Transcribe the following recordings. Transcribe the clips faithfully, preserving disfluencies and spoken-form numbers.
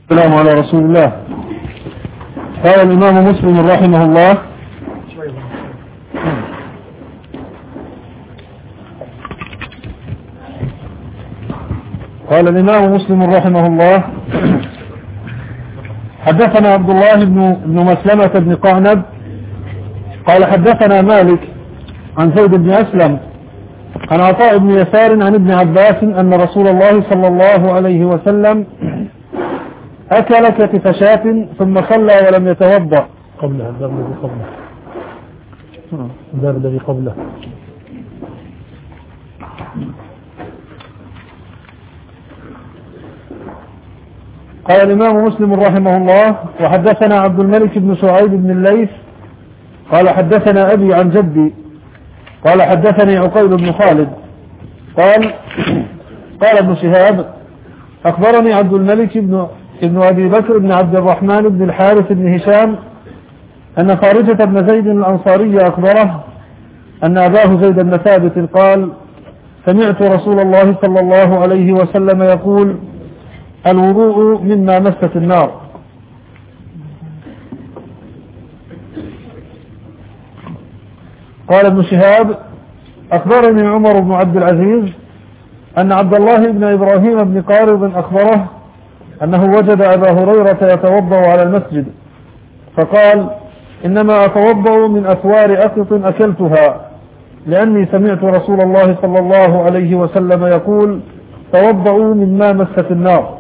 السلام على رسول الله. قال الإمام مسلم رحمه الله: قال الإمام مسلم رحمه الله: حدثنا عبد الله بن بن مسلمة بن قعنب قال حدثنا مالك عن زيد بن أسلم عن عطاء بن يسار عن ابن عباس أن رسول الله صلى الله عليه وسلم أكل كتف شاة ثم صلى ولم يتوضأ. قبلها الباب الذي قبله الباب الذي قبله قال الإمام مسلم رحمه الله: وحدثنا عبد الملك بن سعيد بن الليث قال حدثنا أبي عن جدي قال حدثني عقيل بن خالد قال قال ابن شهاب: أخبرني عبد الملك بن ابن أبي بكر بن عبد الرحمن بن الحارث بن هشام أن خارجة بن زيد الأنصاري أخبره أن أباه زيد بن ثابت قال: سمعت رسول الله صلى الله عليه وسلم يقول: الوضوء مما مست النار. قال ابن شهاب: أخبرني عمر بن عبد العزيز أن عبد الله بن إبراهيم بن قارض أخبره أنه وجد أبا هريرة يتوضأ على المسجد فقال: إنما أتوضأ من أثوار أقط أكلتها، لأني سمعت رسول الله صلى الله عليه وسلم يقول: توضأوا مما مست النار.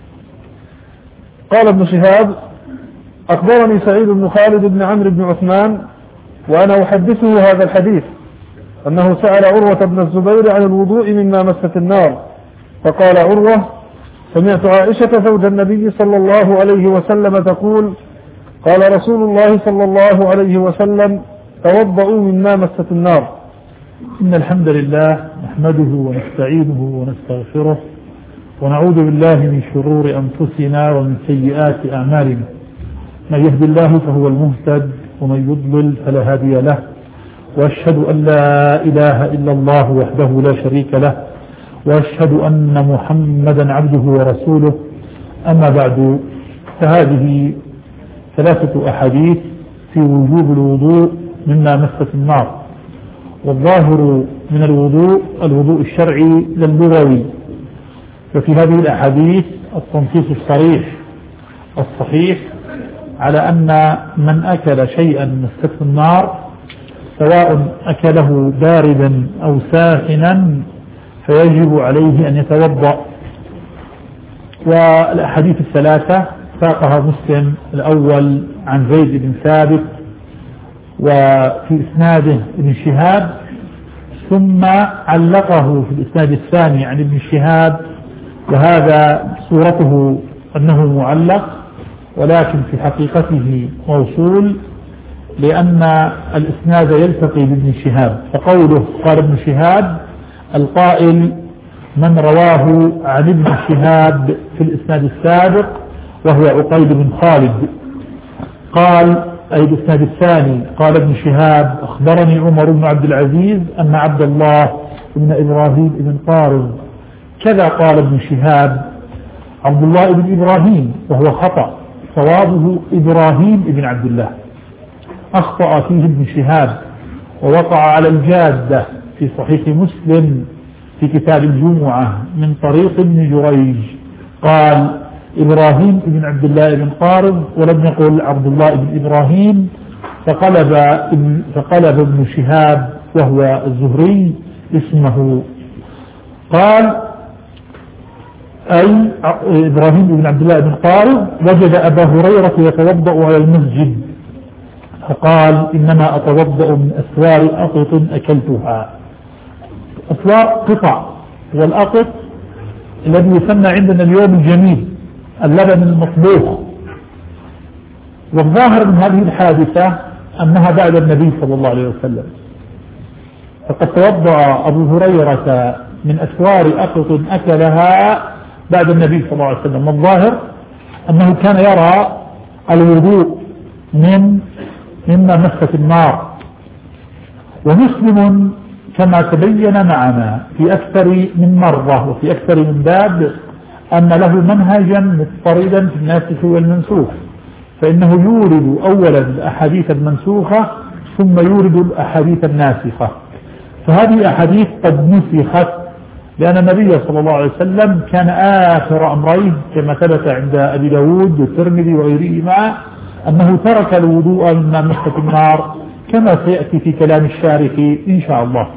قال ابن شهاب: أخبرني سعيد بن خالد بن عمرو بن عثمان وأنا أحدثه هذا الحديث أنه سأل عروة بن الزبير عن الوضوء مما مست النار فقال عروة: سمعت عائشة زوج النبي صلى الله عليه وسلم تقول: قال رسول الله صلى الله عليه وسلم: توضأوا مما مست النار. إن الحمد لله نحمده ونستعينه ونستغفره ونعوذ بالله من شرور أنفسنا ومن سيئات أعمالنا، من يهد الله فهو المهتد ومن يضلل فلا هادي له، وأشهد أن لا إله إلا الله وحده لا شريك له، وأشهد أن محمدا عبده ورسوله. أما بعد، فهذه ثلاثة أحاديث في وجوب الوضوء مما مست النار. والظاهر من الوضوء الوضوء الشرعي للغوي، ففي هذه الأحاديث التنصيص الصريح الصحيح على أن من أكل شيئا مست النار سواء أكله باردا أو ساخنا فيجب عليه أن يتوضأ. والأحاديث الثلاثة ساقها مسلم: الأول عن زيد بن ثابت وفي إسناده ابن شهاب، ثم علقه في الإسناد الثاني عن ابن شهاب، وهذا صورته أنه معلق ولكن في حقيقته موصول، لأن الإسناد يلتقي بابن شهاب. فقوله قال ابن شهاب القائل من رواه عن ابن شهاب في الإسناد السابق وهو عقيل بن خالد. قال أي الإسناد الثاني قال ابن شهاب: أخبرني عمر بن عبد العزيز أن عبد الله بن إبراهيم بن قارض. كذا قال ابن شهاب عبد الله بن إبراهيم وهو خطأ، صوابه إبراهيم بن عبد الله. أخطأ فيه ابن شهاب ووقع على الجادة في صحيح مسلم في كتاب الجمعة من طريق ابن جريج، قال إبراهيم بن عبد الله بن قارض ولم يقل عبد الله بن إبراهيم، فقلب ابن, فقلب ابن شهاب وهو الزهري اسمه. قال أي إبراهيم بن عبد الله بن قارض وجد أبا هريرة يتوضأ على المسجد فقال: إنما أتوضأ من أسوار أقط أكلتها. أسوار قطع، والأقط الذي يسمى عندنا اليوم الجميل، اللبن المطبوخ. والظاهر من هذه الحادثة أنها بعد النبي صلى الله عليه وسلم، فقد توضأ أبو هريرة من أسوار أقط أكلها بعد النبي صلى الله عليه وسلم. والظاهر أنه كان يرى الوضوء من مما مست النار. ومسلم كما تبين معنا في أكثر من مرة وفي أكثر من باب أن له منهجا مضطردا في الناسخ والمنسوخ، فإنه يورد أولا الأحاديث المنسوخة ثم يورد الأحاديث الناسخة. فهذه الأحاديث قد نسخت لأن النبي صلى الله عليه وسلم كان آخر أمرين كما ثبت عند أبي داود والترمذي وغيرهما أنه ترك الوضوء مما مست النار كما سيأتي في كلام الشارح إن شاء الله.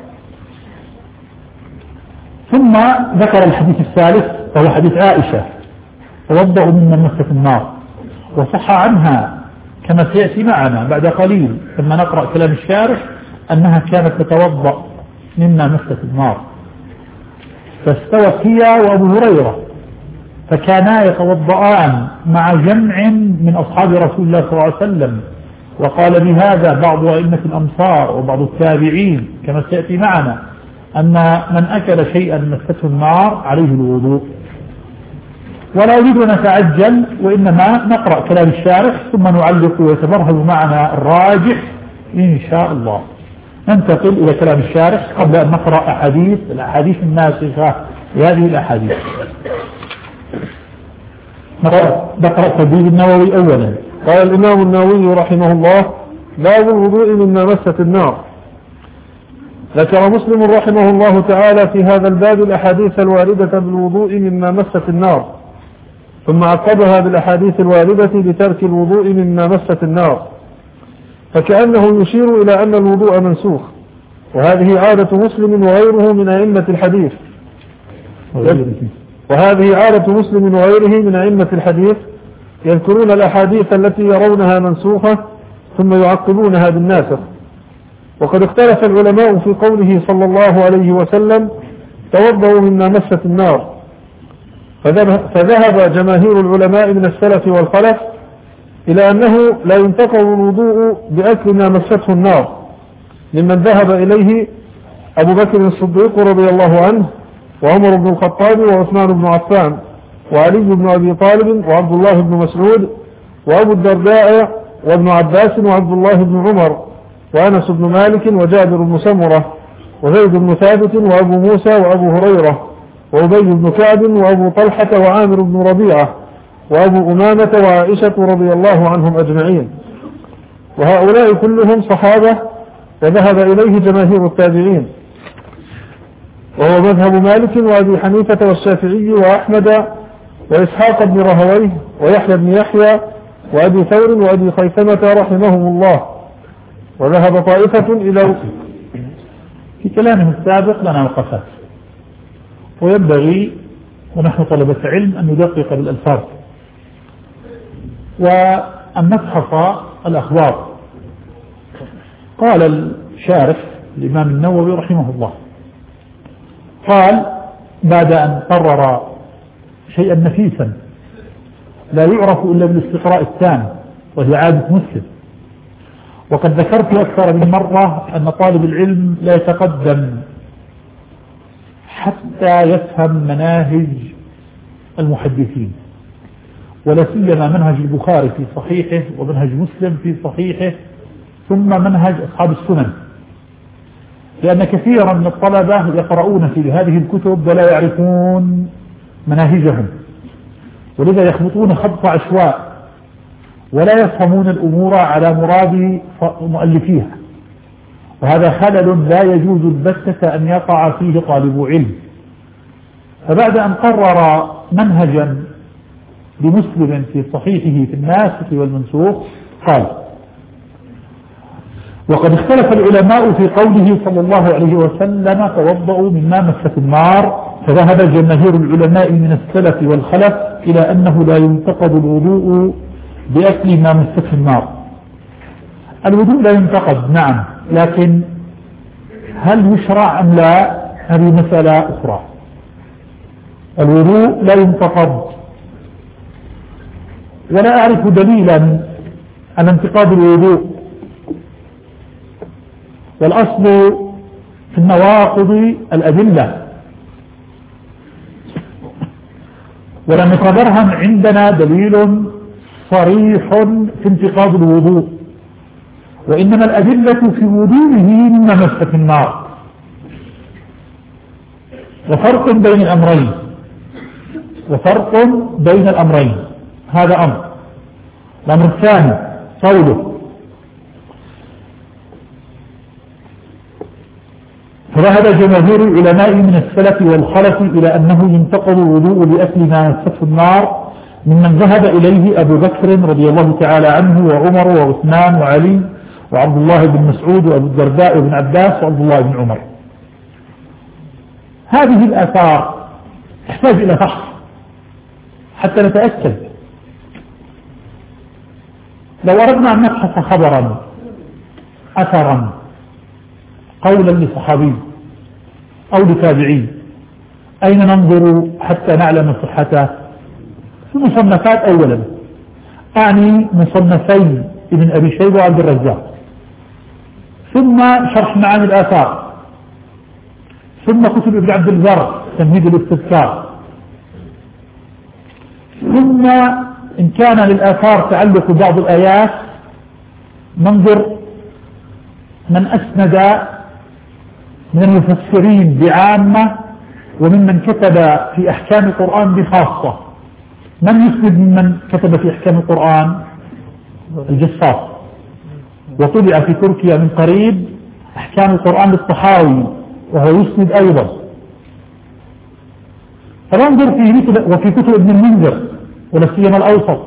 ثم ذكر الحديث الثالث وهو حديث عائشة توضأوا مما مست النار، وصح عنها كما سيأتي معنا بعد قليل لما نقرأ كلام الشارح أنها كانت تتوضأ مما مست النار، فاستوت هي وأبو هريرة فكانا يتوضآن مع جمع من أصحاب رسول الله صلى الله عليه وسلم، وقال بهذا بعض أئمة الأمصار وبعض التابعين كما سيأتي معنا أن من أكل شيئا مسته النار عليه الوضوء. ولا أريد أن نتعجل وإنما نقرأ كلام الشارح ثم نعلق ويتبرهن معنا الراجح إن شاء الله. ننتقل إلى كلام الشارح قبل أن نقرأ أحاديث الأحاديث الناسخة لهذه الأحاديث. نقرأ تبويب النووي أولا. قال الإمام النووي رحمه الله: باب الوضوء مما مست النار. ذكر مسلم رحمه الله تعالى في هذا الباب الأحاديث الواردة بالوضوء مما مست النار، ثم عقبها بالأحاديث الواردة بترك الوضوء مما مست النار، فكأنه يشير إلى أن الوضوء منسوخ، وهذه عادة مسلم وغيره من أئمة الحديث وهذه عادة مسلم وغيره من أئمة الحديث يذكرون الأحاديث التي يرونها منسوخة ثم يعقبونها بالناسخ. وقد اختلف العلماء في قوله صلى الله عليه وسلم: توضأوا مما مست النار، فذهب جماهير العلماء من السلف والخلف إلى أنه لا ينتقض الوضوء بأكل ما مسته النار، ممن ذهب إليه أبو بكر الصديق رضي الله عنه وعمر بن الخطاب وعثمان بن عفان وعلي بن أبي طالب وعبد الله بن مسعود وأبو الدرداء وابن عباس وعبد الله بن عمر وأنس بن مالك وجابر بن سمرة وزيد بن ثابت وأبو موسى وأبو هريرة وأبي بن كعب وأبو طلحة وعامر بن ربيعة وأبو أمامة وعائشة رضي الله عنهم أجمعين، وهؤلاء كلهم صحابة وذهب إليه جماهير التابعين، وهو مذهب مالك وأبي حنيفة والشافعي وأحمد وإسحاق بن رهويه ويحيى بن يحيى وأبي ثور وأبي خيثمة رحمهم الله. وذهب طائفة إلى في كلامه السابق لنا وقفات، وينبغي ونحن طلبة علم أن ندقق بالألفاظ وأن نفحص الأخبار. قال الشارح الإمام النووي رحمه الله، قال بعد أن قرر شيئا نفيسا لا يعرف إلا بالاستقراء التام وهي عادة مسلم، وقد ذكرت أكثر من مرة أن طالب العلم لا يتقدم حتى يفهم مناهج المحدثين، ولا سيما منهج البخاري في صحيحه ومنهج مسلم في صحيحه ثم منهج أصحاب السنن، لأن كثيرا من الطلبة يقرؤون في هذه الكتب ولا يعرفون مناهجهم، ولذا يخلطون خبط عشواء ولا يفهمون الأمور على مراد مؤلفيها، وهذا خلل لا يجوز البتة أن يقع فيه طالب علم. فبعد أن قرر منهجا لمسلم في صحيحه في الناسخ والمنسوخ قال: وقد اختلف العلماء في قوله صلى الله عليه وسلم: توضأوا مما مست النار، فذهب جماهير العلماء من السلف والخلف إلى أنه لا ينتقض الوضوء بأكل ما مسته النار. الوضوء لا ينتقض نعم، لكن هل يشرع أم لا؟ هذه مسألة أخرى. الوضوء لا ينتقض، ولا أعرف دليلا على انتقاض الوضوء، والأصل في النواقض الأدلة، ولم يتبرهن عندنا دليل صريح في انتقاض الوضوء، وإنما الأدلة في وضوءه مما مسته النار، وفرق بين الأمرين. وفرق بين الأمرين. هذا أمر. الأمر الثاني قوله فذهب جماهير العلماء من السلف والخلف إلى أنه ينتقض الوضوء لأكل ما مسته النار، ممن ذهب إليه أبو بكر رضي الله تعالى عنه وعمر وعثمان وعلي وعبد الله بن مسعود وأبو الدرداء وابن عباس وعبد الله بن عمر. هذه الآثار تحتاج إلى فحص حتى نتأكد. لو أردنا أن نبحث خبرا أثرا قولا لصحابي أو لتابعي، أين ننظر حتى نعلم صحته؟ في مصنفات أولا، أعني مصنفين ابن أبي شيبة وعبد الرزاق، ثم شرح معاني الآثار، ثم كتب ابن عبد البر تمهيد الاستذكار، ثم إن كان للآثار تعلق بعض الآيات ننظر من أسند من المفسرين بعامة وممن كتب في أحكام القرآن بخاصة. من يسند ممن كتب في أحكام القرآن؟ الجصاص، وطبع في تركيا من قريب أحكام القرآن للطحاوي وهو يسند أيضا. فننظر في مثل وفي كتب ابن المنذر ولا سيما الأوسط،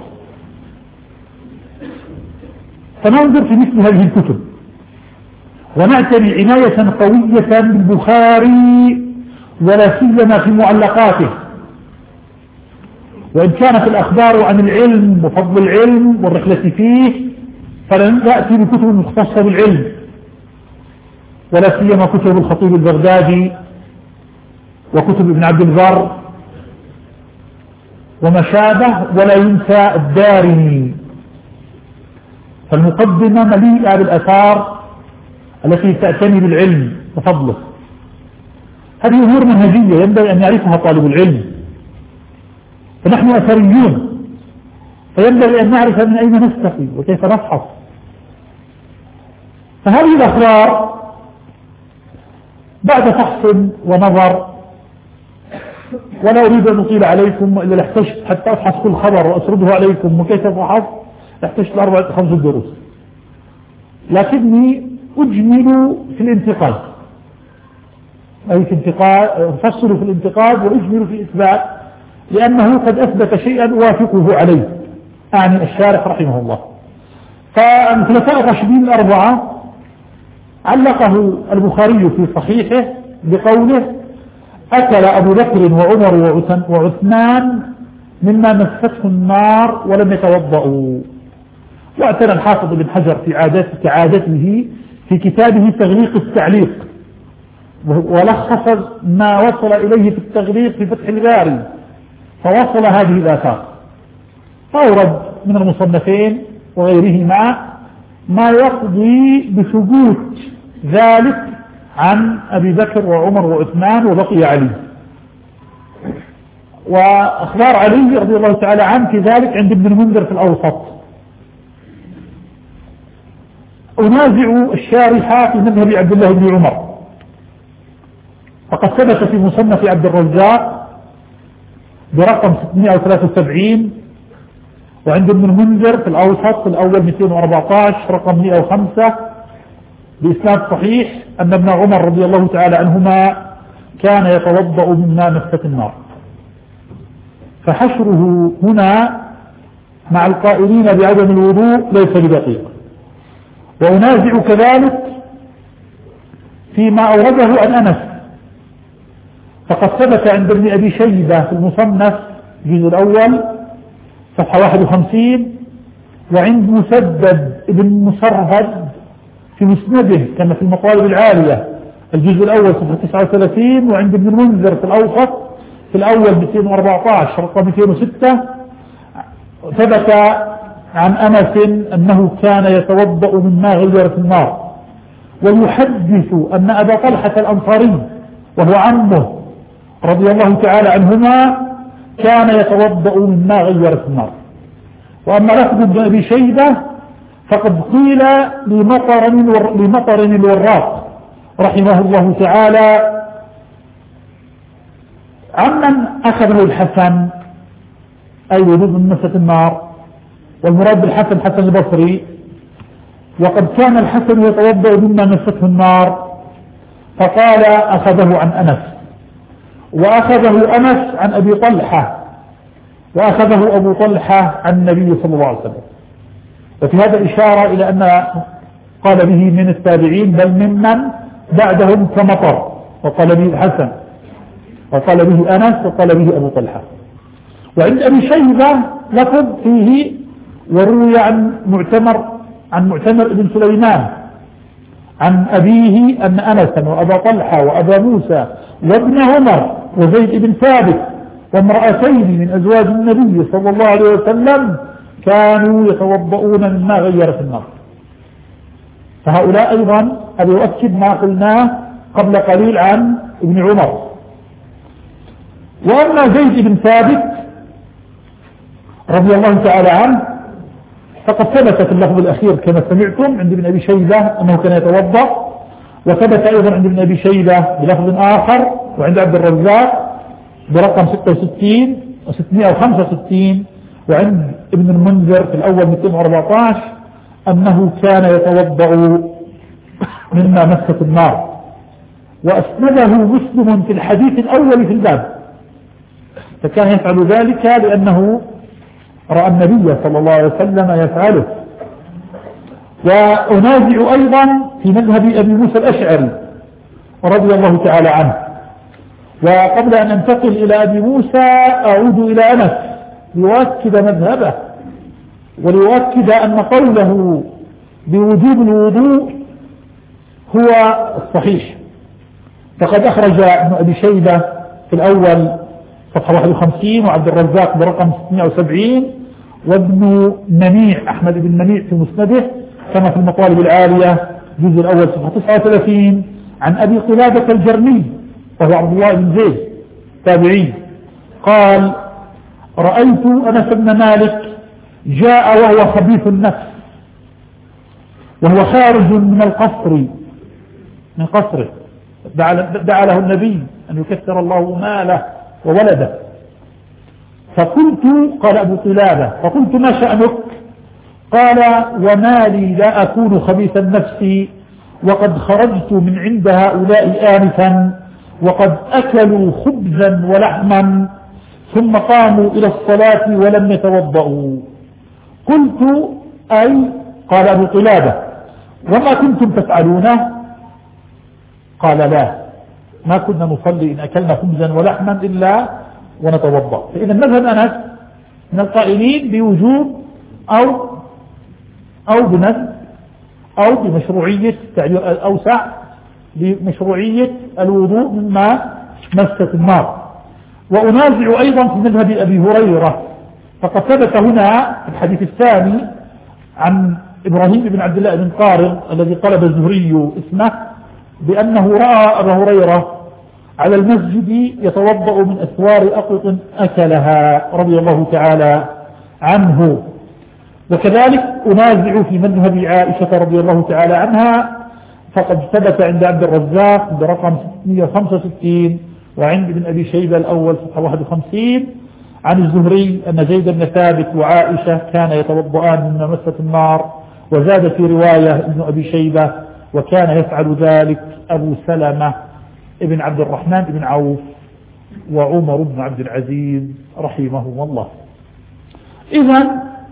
فننظر في مثل هذه الكتب ونعتني عناية قوية بالبخاري ولا سيما في معلقاته. وإن كانت الأخبار عن العلم وفضل العلم والرحلة فيه فلن نأتي بكتب مختصة بالعلم ولا سيما كتب الخطيب البغدادي وكتب ابن عبد البر وما شابه، ولا ينسى الدارمي. فالمقدمة مليئة بالآثار التي تعتني بالعلم وفضله. هذه أمور منهجية ينبغي أن يعرفها طالب العلم، فنحن أثريون فينبغي أن نعرف من أين نستقي وكيف نفحص. فهذه الأخبار بعد فحص ونظر، ولا أريد أن أطيل عليكم إلا لاحتجت حتى أفحص كل خبر وأسرده عليكم وكيف أفحص لاحتجت أربعة خمس دروس، لكني أجمل في الانتقاد، أي في انتقاد أفصل في الانتقاد وأجمل في الإثبات، لأنه قد أثبت شيئا أوافقه عليه، أعني الشارح رحمه الله. فالخلفاء الراشدين الأربعة علقه البخاري في صحيحه بقوله أكل أبو بكر وعمر وعثمان مما مسته النار ولم يتوضأوا. واعتنى الحافظ بن حجر في عادته كعادته في كتابه تغليق التعليق ولخص ما وصل إليه في التغليق في فتح الباري، فوصل هذه الآثار، فأورد من المصنفين وغيرهما ما يقضي بثبوت ذلك عن أبي بكر وعمر وعثمان وبقي علي. وأخبار علي رضي الله تعالى عنه في ذلك عند ابن المنذر في الأوسط. أنازع الشارحة في مذهب عبد الله بن عمر، فقد ثبت في مصنف عبد الرزاق برقم ستمائة وثلاثة وسبعين، وعند ابن المنذر في الأوسط في الأول مئتين وأربعة عشر رقم مئة وخمسة بإسناد صحيح أن ابن عمر رضي الله تعالى عنهما كان يتوضأ مما مسته النار. فحشره هنا مع القائلين بعدم الوضوء ليس بدقيق. وأنازع كذلك فيما أورده عن أنس، فقد ثبت عند ابن أبي شيبة في المصنف الجزء الأول صفحة واحد وخمسين، وعند مسدد ابن مصرهد في مسنده كما في المطالب العالية الجزء الأول صفحة تسعة وثلاثين، وعند ابن المنذر في الأوسط في الأول مئتين وأربعة عشر رقم مئتين وستة ثبت عن أنس أنه كان يتوضأ مما غيرت النار. ويحدث أن أبا طلحة الأنصاري وهو عمه رضي الله تعالى عنهما كان يتوضأ مما غيرت النار. وأما لفظ ابن أبي شيبة فقد قيل لمطر لمطر الوراق رحمه الله تعالى عمن أخذه الحسن أي وجود من مسة النار، والمراد بالحسن حسن البصري. وقد كان الحسن يتوضأ مما مسته النار، فقال أخذه عن أنس، وأخذه أنس عن أبي طلحة، وأخذه أبو طلحة عن النبي صلى الله عليه وسلم. وفي هذا إشارة إلى أن قال به من التابعين بل ممن بعدهم كمطر، وقال به الحسن، وقال به أنس، وقال به أبو طلحة. وعند أبي شيبة لفظ فيه وروي عن معتمر عن معتمر بن سليمان عن أبيه أن أنسا وأبا طلحة وأبا موسى وابن عمر وزيد بن ثابت وامرأتين من أزواج النبي صلى الله عليه وسلم كانوا يتوضؤون مما غير في النار. فهؤلاء أيضا أبي يؤكد ما قلناه قبل قليل عن ابن عمر. وأما زيد بن ثابت رضي الله تعالى عنه فقد ثبت في اللفظ الأخير كما سمعتم عند ابن أبي شيبة أنه كان يتوضأ، وثبت أيضا عند ابن أبي شيبة بلفظ آخر، وعند عبد الرزاق برقم ستة وستين وستمائة وخمسة وستين، وعند ابن المنذر في الأول مئتين وأربعة عشر أنه كان يتوضأ مما مست النار. وأسنده مسلم في الحديث الأول في الباب، فكان يفعل ذلك لأنه رأى النبي صلى الله عليه وسلم يفعله. وأنازع أيضا في مذهب أبي موسى الأشعري رضي الله تعالى عنه. وقبل أن أنتقل إلى أبي موسى أعود إلى أنس ليؤكد مذهبه وليؤكد أن قوله بوجوب الوضوء هو الصحيح. فقد أخرج ابن أبي شيبة في الأول صفحة واحد وخمسين، وعبد الرزاق برقم ستمائة وسبعين، وابن منيع أحمد بن منيع في مسنده كما في المطالب العالية الجزء الأول صفحة تسعة وثلاثين عن أبي قلابة الجرمي وهو عبد الله بن زيد تابعي قال: رأيت أنس بن مالك جاء وهو خبيث النفس وهو خارج من القصر من قصره، دعا له النبي أن يكثر الله ماله وولده. فقلت، قال أبو قلابة، فقلت: ما شأنك؟ قال: وما لي لا أكون خبيث النفس وقد خرجت من عند هؤلاء آنفا وقد أكلوا خبزا ولحما ثم قاموا إلى الصلاة ولم يتوضؤوا. قلت: أي؟ قال أبو قلابة: وما كنتم تفعلونه؟ قال: لا، ما كنا نصلي إن أكلنا خبزا ولحما إلا ونتوضأ. فإذا مذهب أنس من القائلين بوجوب أو أو بندب أو بمشروعية تعبير الأوسع بمشروعية الوضوء مما مست النار. وأنازع أيضا في مذهب أبي هريرة، فقد ثبت هنا في الحديث الثاني عن إبراهيم بن عبد الله بن قارض الذي طلب الزهري اسمه بأنه رأى أبا هريرة على المسجد يتوضأ من أسوار أقط أكلها رضي الله تعالى عنه. وكذلك أنازع في مذهب عائشة رضي الله تعالى عنها، فقد ثبت عند عبد الرزاق برقم ستمائة وخمسة وستين وعند ابن أبي شيبة الأول صفحة واحد وخمسين عن الزهري أن زيد بن ثابت وعائشة كان يتوضؤان مما مست النار. وزاد في رواية ابن أبي شيبة: وكان يفعل ذلك أبو سلمة ابن عبد الرحمن بن عوف وعمر بن عبد العزيز رحمهم الله. إذن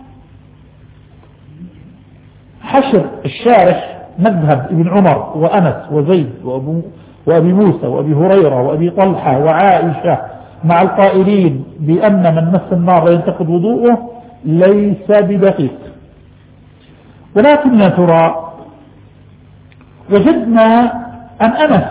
حشر الشارح مذهب ابن عمر وأنس وزيد وأبو وأبي موسى وأبي هريرة وأبي طلحة وعائشة مع القائلين بأن من مس النار لا ينتقض وضوءه ليس بدقيق. ولكن يا ترى وجدنا عن أنس،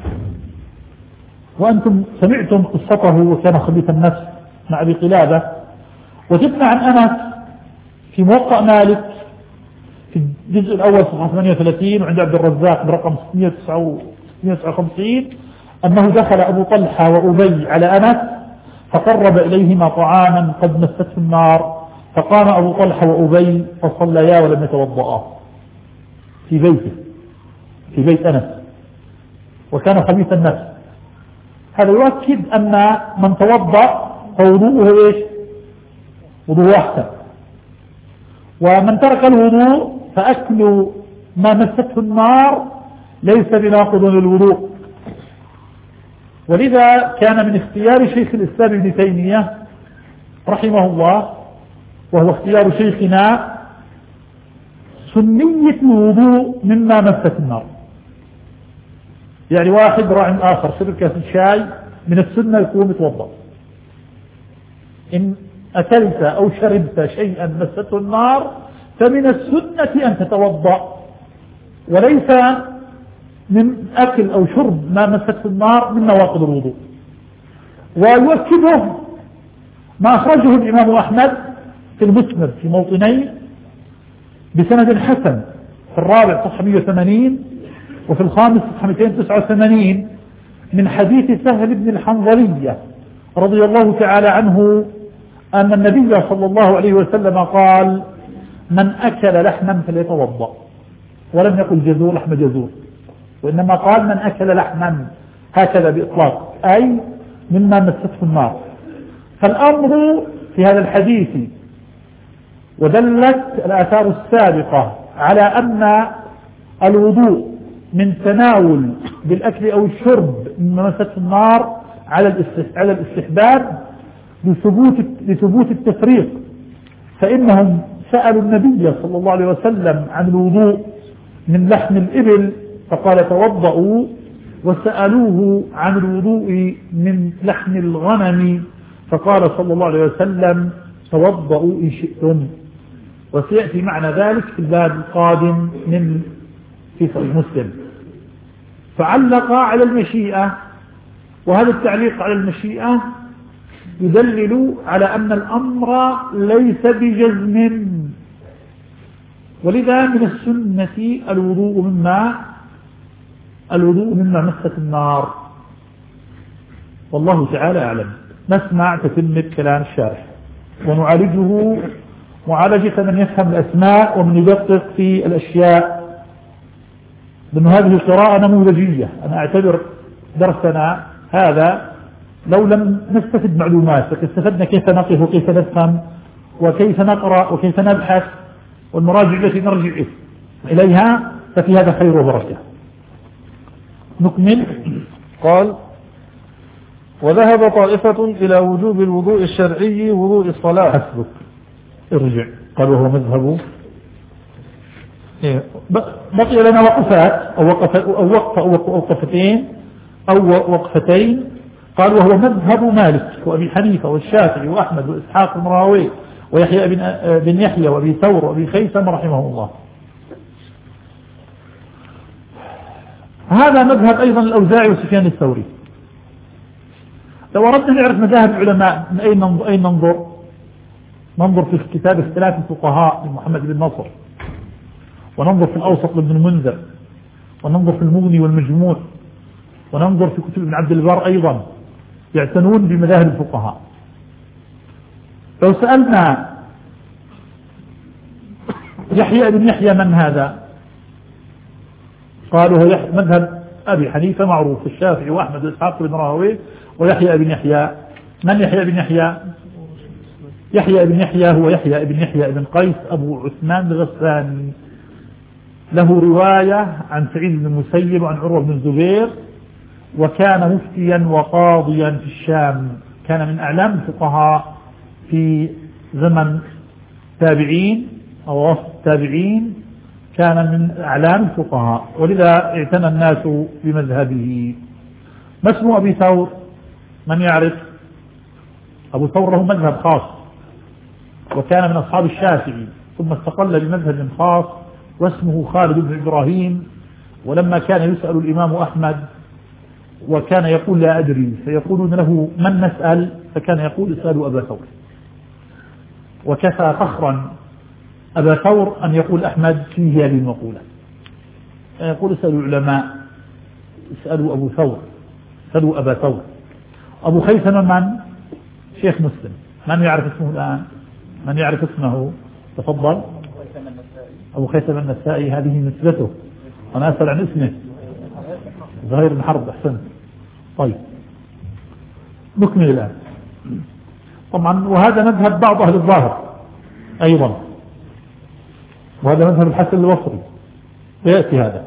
وأنتم سمعتم قصته وكان خبيث النفس مع أبي قلابة، وجدنا عن أنس في موقع مالك في الجزء الأول صفحة ثمانية وثلاثين وعند عبد الرزاق برقم ستمائة وتسعة وخمسين أنه دخل أبو طلحة وأبي على أنس فقرب إليهما طعاما قد مسته النار، فقام أبو طلحة وأبي فصليا ولم يتوضأا في بيته في بيت أنس، وكان خبيث النفس. هذا يؤكد أن من توضأ فوضوءه إيش؟ وضوء أحسن. ومن ترك الوضوء فأكل ما مسته النار ليس بناقض للوضوء. ولذا كان من اختيار شيخ الإسلام ابن تيمية رحمه الله، وهو اختيار شيخنا، سنية الوضوء مما مست النار. يعني واحد راعي آخر شرب كاس الشاي، من السنة يكون يتوضأ. إن أكلت أو شربت شيئا مسته النار فمن السنة أن تتوضأ، وليس من أكل أو شرب ما مسته النار من نواقض الوضوء. ويؤكده ما أخرجه الإمام أحمد في المسند في موطنين بسند حسن، في الرابع صفحة مئة وثمانين وفي الخامس صفحة مئتين وتسعة وثمانين، من حديث سهل بن الحنظلية رضي الله تعالى عنه أن النبي صلى الله عليه وسلم قال: من أكل لحما فليتوضأ. ولم يقل جزور لحم جزور، وإنما قال من أكل لحما هكذا بإطلاق، أي مما مسته النار. فالأمر في هذا الحديث ودلت الآثار السابقة على أن الوضوء من تناول بالأكل أو الشرب مما مسته النار على الاستحباب لثبوت لثبوت التفريق. فإنهم سألوا النبي صلى الله عليه وسلم عن الوضوء من لحم الإبل فقال توضؤوا، وسألوه عن الوضوء من لحم الغنم فقال صلى الله عليه وسلم توضؤوا إن شئتم. وسيأتي معنى ذلك في الباب القادم من في صحيح مسلم. فعلق على المشيئة، وهذا التعليق على المشيئة يدلل على أن الأمر ليس بجزم، ولذا من السنة الوضوء مما الوضوء مما مست النار. والله تعالى أعلم. نسمع تتمة كلام الشارح ونعالجه معالجة من يفهم الأسماء ومن يدقق في الأشياء، لأن هذه قراءة نموذجية. أنا أعتبر درسنا هذا لو لم نستفد معلومات، لكن استفدنا كيف نقف وكيف نفهم وكيف نقرأ وكيف نبحث، والمراجع التي نرجع إليها، ففي هذا خير وبركة. نكمل. قال: وذهب طائفة إلى وجوب الوضوء الشرعي وضوء الصلاة. حسبك، ارجع. قال وهو مذهب. بقي لنا وقفات أو وقفة أو وقفة أو وقفتين أو وقفتين. قال وهو مذهب مالك وأبي حنيفة والشافعي وأحمد وإسحاق بن راهويه ويحيى بن, بن يحيى وأبي ثور وأبي خيثم رحمه الله. هذا مذهب أيضا الأوزاعي وسفيان الثوري. لو أردنا نعرف مذاهب العلماء من أين ننظر, أين ننظر ننظر في كتاب اختلاف الفقهاء لمحمد بن نصر، وننظر في الأوسط لابن المنذر، وننظر في المغني والمجموع، وننظر في كتب ابن عبد البر أيضا يعتنون بمذاهب الفقهاء. لو سألنا يحيى بن يحيى من هذا؟ قالوا هو مذهب أبي حنيفة معروف، الشافعي وأحمد وإسحاق بن راهويه ويحيى بن يحيى. من يحيى بن يحيى؟ يحيى بن يحيى هو يحيى بن يحيى بن قيس أبو عثمان الغساني، له رواية عن سعيد بن المسيب وعن عروة بن الزبير، وكان مفتيا وقاضيا في الشام، كان من أعلام الفقهاء في زمن تابعين أو وسط التابعين، كان من أعلام الفقهاء، ولذا اعتنى الناس بمذهبه. ما اسم أبي ثور؟ من يعرف؟ أبو ثور له مذهب خاص، وكان من أصحاب الشافعي، ثم استقل بمذهب خاص واسمه خالد بن إبراهيم. ولما كان يسأل الإمام أحمد وكان يقول لا أدري فيقولون له من نسأل، فكان يقول اسألوا أبا ثور. وكفى فخرا أبا ثور أن يقول أحمد فيه هذه المقولة، يقول اسألوا العلماء، اسألوا أبو ثور، اسألوا أبا ثور. أبو خيثم من؟ شيخ مسلم. من يعرف اسمه الآن؟ من يعرف اسمه؟ تفضل. أبو خيثم النسائي، هذه نسبته، أنا أسأل عن اسمه. زهير بن حرب. أحسن. طيب نكمل الآن. طبعا وهذا مذهب بعض أهل الظاهر أيضا، وهذا مذهب الحسن البصري ويأتي هذا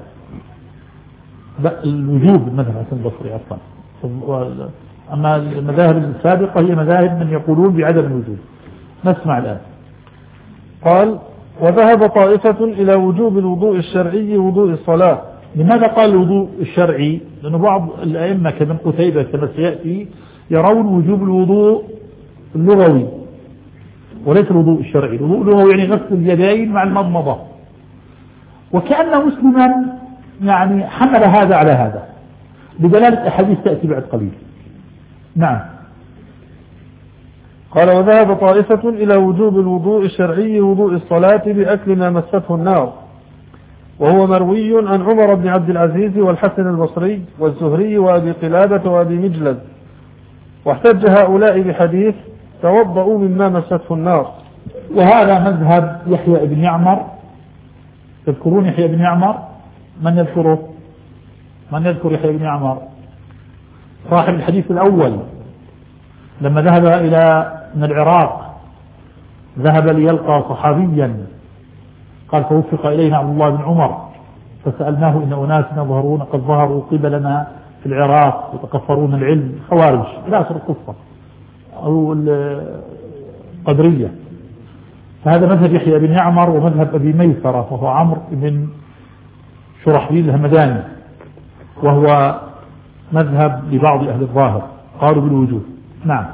الوجوب مذهب الحسن البصري أصلا. أما المذاهب السابقة هي مذاهب من يقولون بعدم الوجوب. نسمع الآن. قال وذهب طائفة إلى وجوب الوضوء الشرعي وضوء الصلاة. لماذا قال الوضوء الشرعي؟ لأن بعض الأئمة كابن قتيبة كما سيأتي يرون وجوب الوضوء اللغوي وليس الوضوء الشرعي. الوضوء اللغوي يعني غسل اليدين مع المضمضة، وكأن مسلما يعني حمل هذا على هذا بدلالة أحاديث تأتي بعد قليل. نعم. قال وذهب طائفة إلى وجوب الوضوء الشرعي وضوء الصلاة بأكل ما مسته النار، وهو مروي عن عمر بن عبد العزيز والحسن البصري والزهري وأبي قلابة وأبي مجلد، واحتج هؤلاء بحديث توضؤوا مما مسته النار. وهذا مذهب يحيى بن يعمر. تذكرون يحيى بن يعمر؟ من يذكره؟ من يذكر يحيى بن يعمر؟ صاحب الحديث الأول لما ذهب إلى من العراق ذهب ليلقى صحابيا قال فوفق إلينا عبد الله بن عمر فسألناه إن أناس يظهرون قد ظهروا قبلنا في العراق يتكفرون العلم، خوارج إلى آخر القصة أو القدرية. فهذا مذهب يحيى بن يعمر ومذهب أبي ميسرة وهو عمرو بن شرحبيل الهمداني، وهو مذهب لبعض أهل الظاهر قالوا بالوجوب. نعم.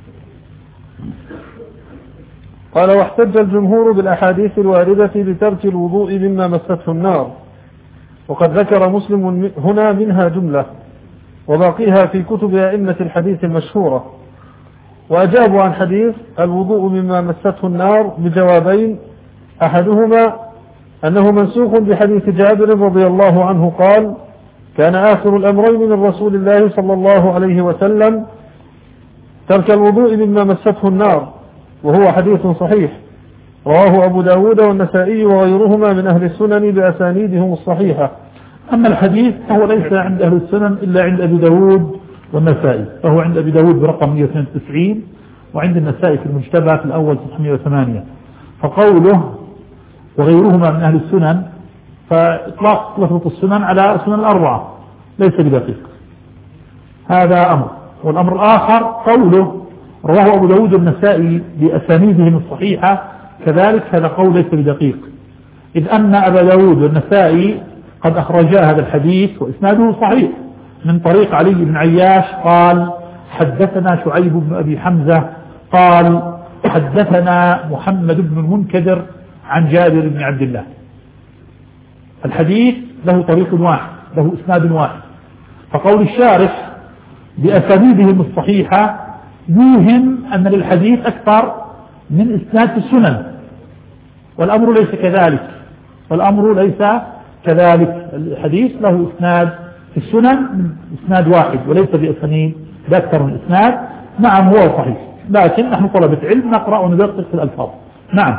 قال واحتج الجمهور بالأحاديث الواردة بترك الوضوء مما مسته النار، وقد ذكر مسلم هنا منها جملة وباقيها في كتب أئمة الحديث المشهورة. وأجابوا عن حديث الوضوء مما مسته النار بجوابين، أحدهما أنه منسوخ بحديث جابر رضي الله عنه قال كان آخر الأمرين من رسول الله صلى الله عليه وسلم ترك الوضوء مما مسته النار، وهو حديث صحيح رواه أبو داود والنسائي وغيرهما من أهل السنن بأسانيدهم الصحيحة. أما الحديث فهو ليس عند أهل السنن إلا عند أبي داود والنسائي، فهو عند أبي داود برقم مئة واثنين وتسعين وعند النسائي في المجتبى في الأول ستمئة وثمانية. فقوله وغيرهما من أهل السنن فإطلاق لفظ السنن على السنن الأربعة ليس بدقيق، هذا أمر. والأمر الآخر قوله رواه أبو داود والنسائي بأسانيدهم الصحيحة كذلك، هذا قول ليس بدقيق، إذ أن أبا داود والنسائي قد أخرجا هذا الحديث وإسناده صحيح من طريق علي بن عياش قال حدثنا شعيب بن أبي حمزة قال حدثنا محمد بن المنكدر عن جابر بن عبد الله. الحديث له طريق واحد له إسناد واحد، فقول الشارح بأسانيدهم الصحيحة يوهم أن للحديث أكثر من إسناد في السنن، والأمر ليس كذلك والأمر ليس كذلك الحديث له إسناد في السنن من إسناد واحد وليس بأسانيد بأكثر من إسناد. نعم هو صحيح، لكن نحن طلبة علم نقرأ وندقق في الألفاظ. نعم.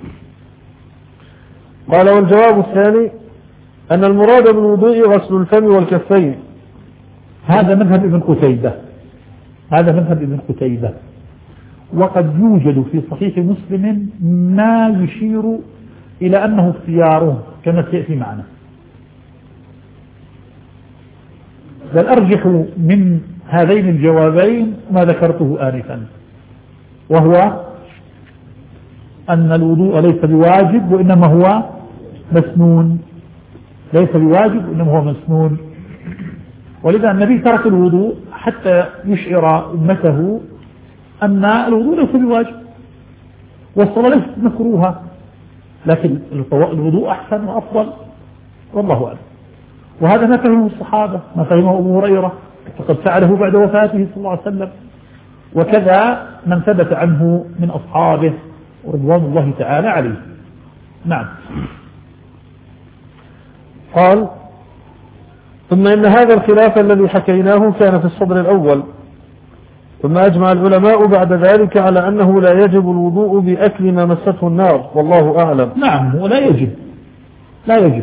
قال والجواب الثاني أن المراد بالوضوء غسل الفم والكفين. هذا مذهب ابن قتيبة هذا مذهب ابن قتيبة وقد يوجد في صحيح مسلم ما يشير إلى أنه اختياره كما سيأتي معنا. بل أرجح من هذين الجوابين ما ذكرته آنفا، وهو أن الوضوء ليس بواجب وإنما هو مسنون، ليس بواجب وإنما هو مسنون. ولذا النبي ترك الوضوء حتى يشعر أمته أن الوضوء ليس بواجب والصلاة ليست مكروهة، لكن الوضوء أحسن وأفضل والله أعلم. وهذا ما فهمه الصحابة، ما فهمه أبو هريرة فقد فعله بعد وفاته صلى الله عليه وسلم، وكذا من ثبت عنه من أصحابه رضوان الله تعالى عليه. نعم. قال ثم إن هذا الخلاف الذي حكيناه كان في الصدر الأول، ثم أجمع العلماء بعد ذلك على أنه لا يجب الوضوء بأكل ما مسته النار والله أعلم. نعم ولا يجب لا يجب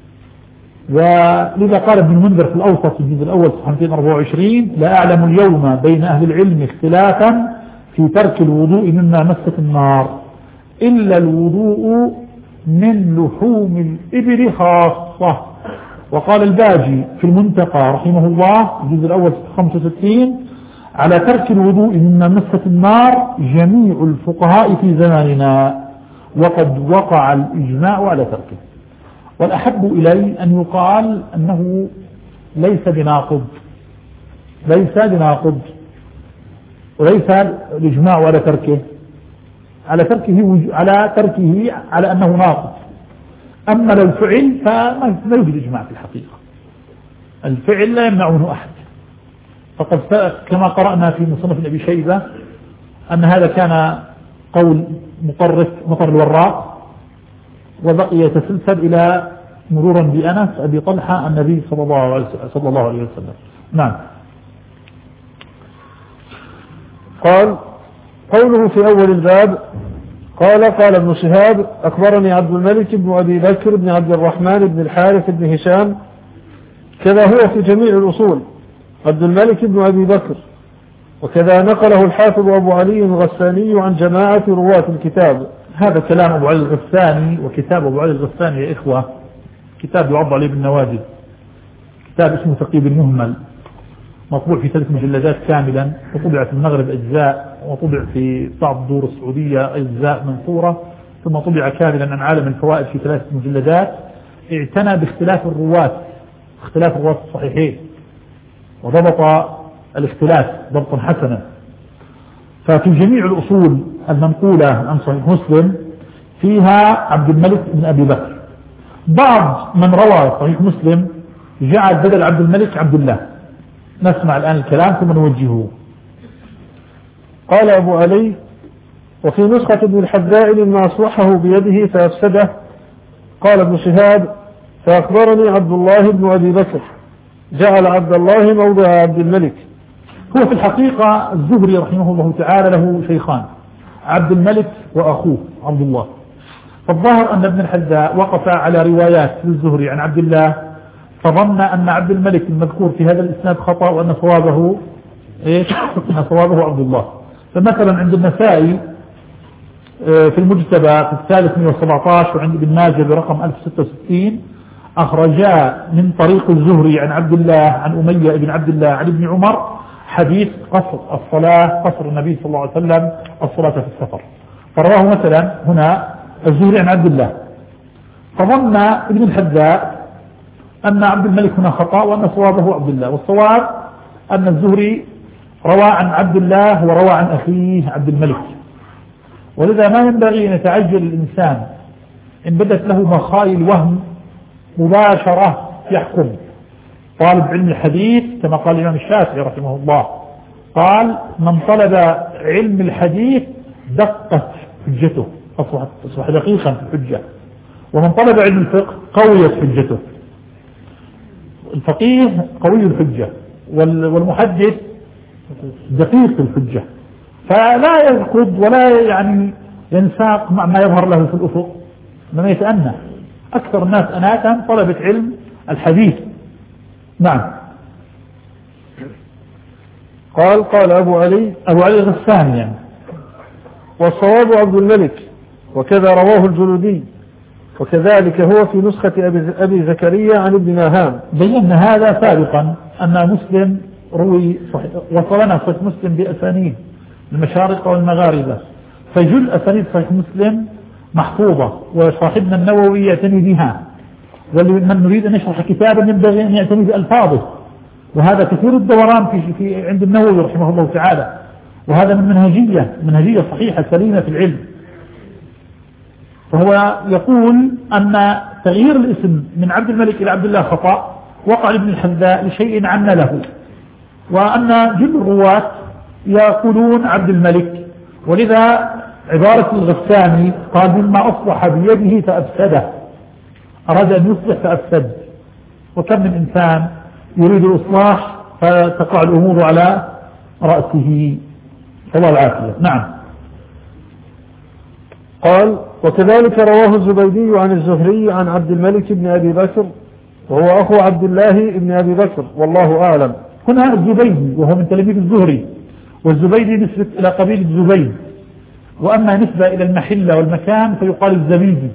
ولذا قال ابن المنذر في الأوسط في الجزء الأول صفحة مئتين وأربعة وعشرين لا أعلم اليوم بين أهل العلم اختلافا في ترك الوضوء مما مست النار إلا الوضوء من لحوم الإبل خاصة. وقال الباجي في المنتقى رحمه الله الجزء الأول خمسة وستين على ترك الوضوء مما مست النار جميع الفقهاء في زماننا، وقد وقع الإجماع على تركه. والأحب إلي أن يقال أنه ليس بناقض، ليس بناقض وليس الإجماع على تركه على تركه على تركه على أنه ناقض. أما لو فعل فما يوجد إجماع في الحقيقة، الفعل لا يمنعه أحد. فقد كما قرأنا في مصنف أبي شيبة أن هذا كان قول مطرف مطر الوراق، وبقي يتسلسل إلى مرورا بأنس أبي طلحة النبي صلى الله عليه صلى الله عليه وسلم. نعم. قال قوله في أول الباب قال قال ابن شهاب أخبرني عبد الملك بن أبي بكر بن عبد الرحمن بن الحارث بن هشام، كذا هو في جميع الأصول عبد الملك بن أبي بكر، وكذا نقله الحافظ أبو علي الغساني عن جماعة رواة الكتاب. هذا كلام أبو علي الغساني، وكتاب أبو علي الغساني يا إخوة كتاب يعض عليه بالنواجذ، كتاب اسمه تقييد المهمل، مطبوع في ثلاث مجلدات كاملا، وطبع في المغرب أجزاء، وطبع في بعض الدور السعودية أجزاء منثورة، ثم طبع كاملا عن عالم الفوائد في ثلاث مجلدات. اعتنى باختلاف الرواة، اختلاف الرواة الصحيحين، وضبط الاختلاف ضبطا حسنا. ففي جميع الأصول المنقولة عن صحيح مسلم فيها عبد الملك بن أبي بكر. بعض من روى صحيح مسلم جعل بدل عبد الملك عبد الله. نسمع الآن الكلام ثم نوجهه. قال أبو علي: وفي نسخة ابن الحذاء لما أصلحه بيده فأفسده. قال ابن شهاب: فأخبرني عبد الله بن أبي بكر، جعل عبد الله موضع عبد الملك. هو في الحقيقة الزهري رحمه الله تعالى له شيخان، عبد الملك وأخوه عبد الله. فالظاهر أن ابن الحذاء وقف على روايات للزهري عن عبد الله، فظن أن عبد الملك المذكور في هذا الإسناد خطأ، وأن صوابه إيش؟ أن صوابه عبد الله. فمثلا عند النسائي في المجتبى في الثالث مئة وسبعة عشر، وعند ابن ماجه برقم ألف وستة وستين أخرجا من طريق الزهري عن عبد الله عن أمية بن عبد الله عن ابن عمر حديث قصر الصلاة، قصر النبي صلى الله عليه وسلم الصلاة في السفر. فرواه مثلا هنا الزهري عن عبد الله، فظن ابن الحذاء أن عبد الملك هنا خطأ وأن صوابه عبد الله، والصواب أن الزهري روى عن عبد الله وروى عن أخيه عبد الملك. ولذا ما ينبغي أن يتعجل الإنسان إن بدت له مخايل وهم مباشرة يحكم. طالب علم الحديث كما قال الإمام الشافعي رحمه الله، قال: من طلب علم الحديث دقت حجته، أصبح, أصبح دقيقا في الحجة. ومن طلب علم الفقه قويت حجته. الفقيه قوي الحجة، والمحدث دقيق الحجة، فلا يركض ولا يعني ينساق مع ما يظهر له في الأفق، لما يتأنى. أكثر الناس أناة طلبة علم الحديث. نعم. قال قال أبو علي أبو علي الغساني يعني. والصواب عبد الملك، وكذا رواه الجلودي، وكذلك هو في نسخة أبي, أبي زكريا عن ابن ناهام. بينا هذا سابقا أن مسلم روي صحيح، وصلنا صحيح مسلم بأسانيد المشارقة والمغاربة، فجل أسانيد صحيح مسلم محفوظة، وصاحبنا النووي يعتني بها، ومن نريد أن يشرح كتابا ينبغي أن يعتني بألفاظه. وهذا كثير الدوران في, في عند النووي رحمه الله تعالى، وهذا من منهجية منهجية صحيحة سليمة في العلم. فهو يقول أن تغيير الاسم من عبد الملك إلى عبد الله خطأ، وقع لابن الحذاء لشيء عنا له، وأن جل الرواة يقولون عبد الملك. ولذا عبارة الغساني قال: مما أصلح بيده فأفسده، أراد أن يصلح فأفسد. وكم من إنسان يريد الإصلاح فتقع الأمور على رأسه، الله العافية. نعم. قال: وكذلك رواه الزبيدي عن الزهري عن عبد الملك بن أبي بكر، وهو أخو عبد الله بن أبي بكر، والله أعلم. هنا الزبيدي وهو من تلاميذ الزهري، والزبيدي نسبة إلى قبيلة زبيد، وأما نسبة إلى المحلة والمكان فيقال الزبيدي،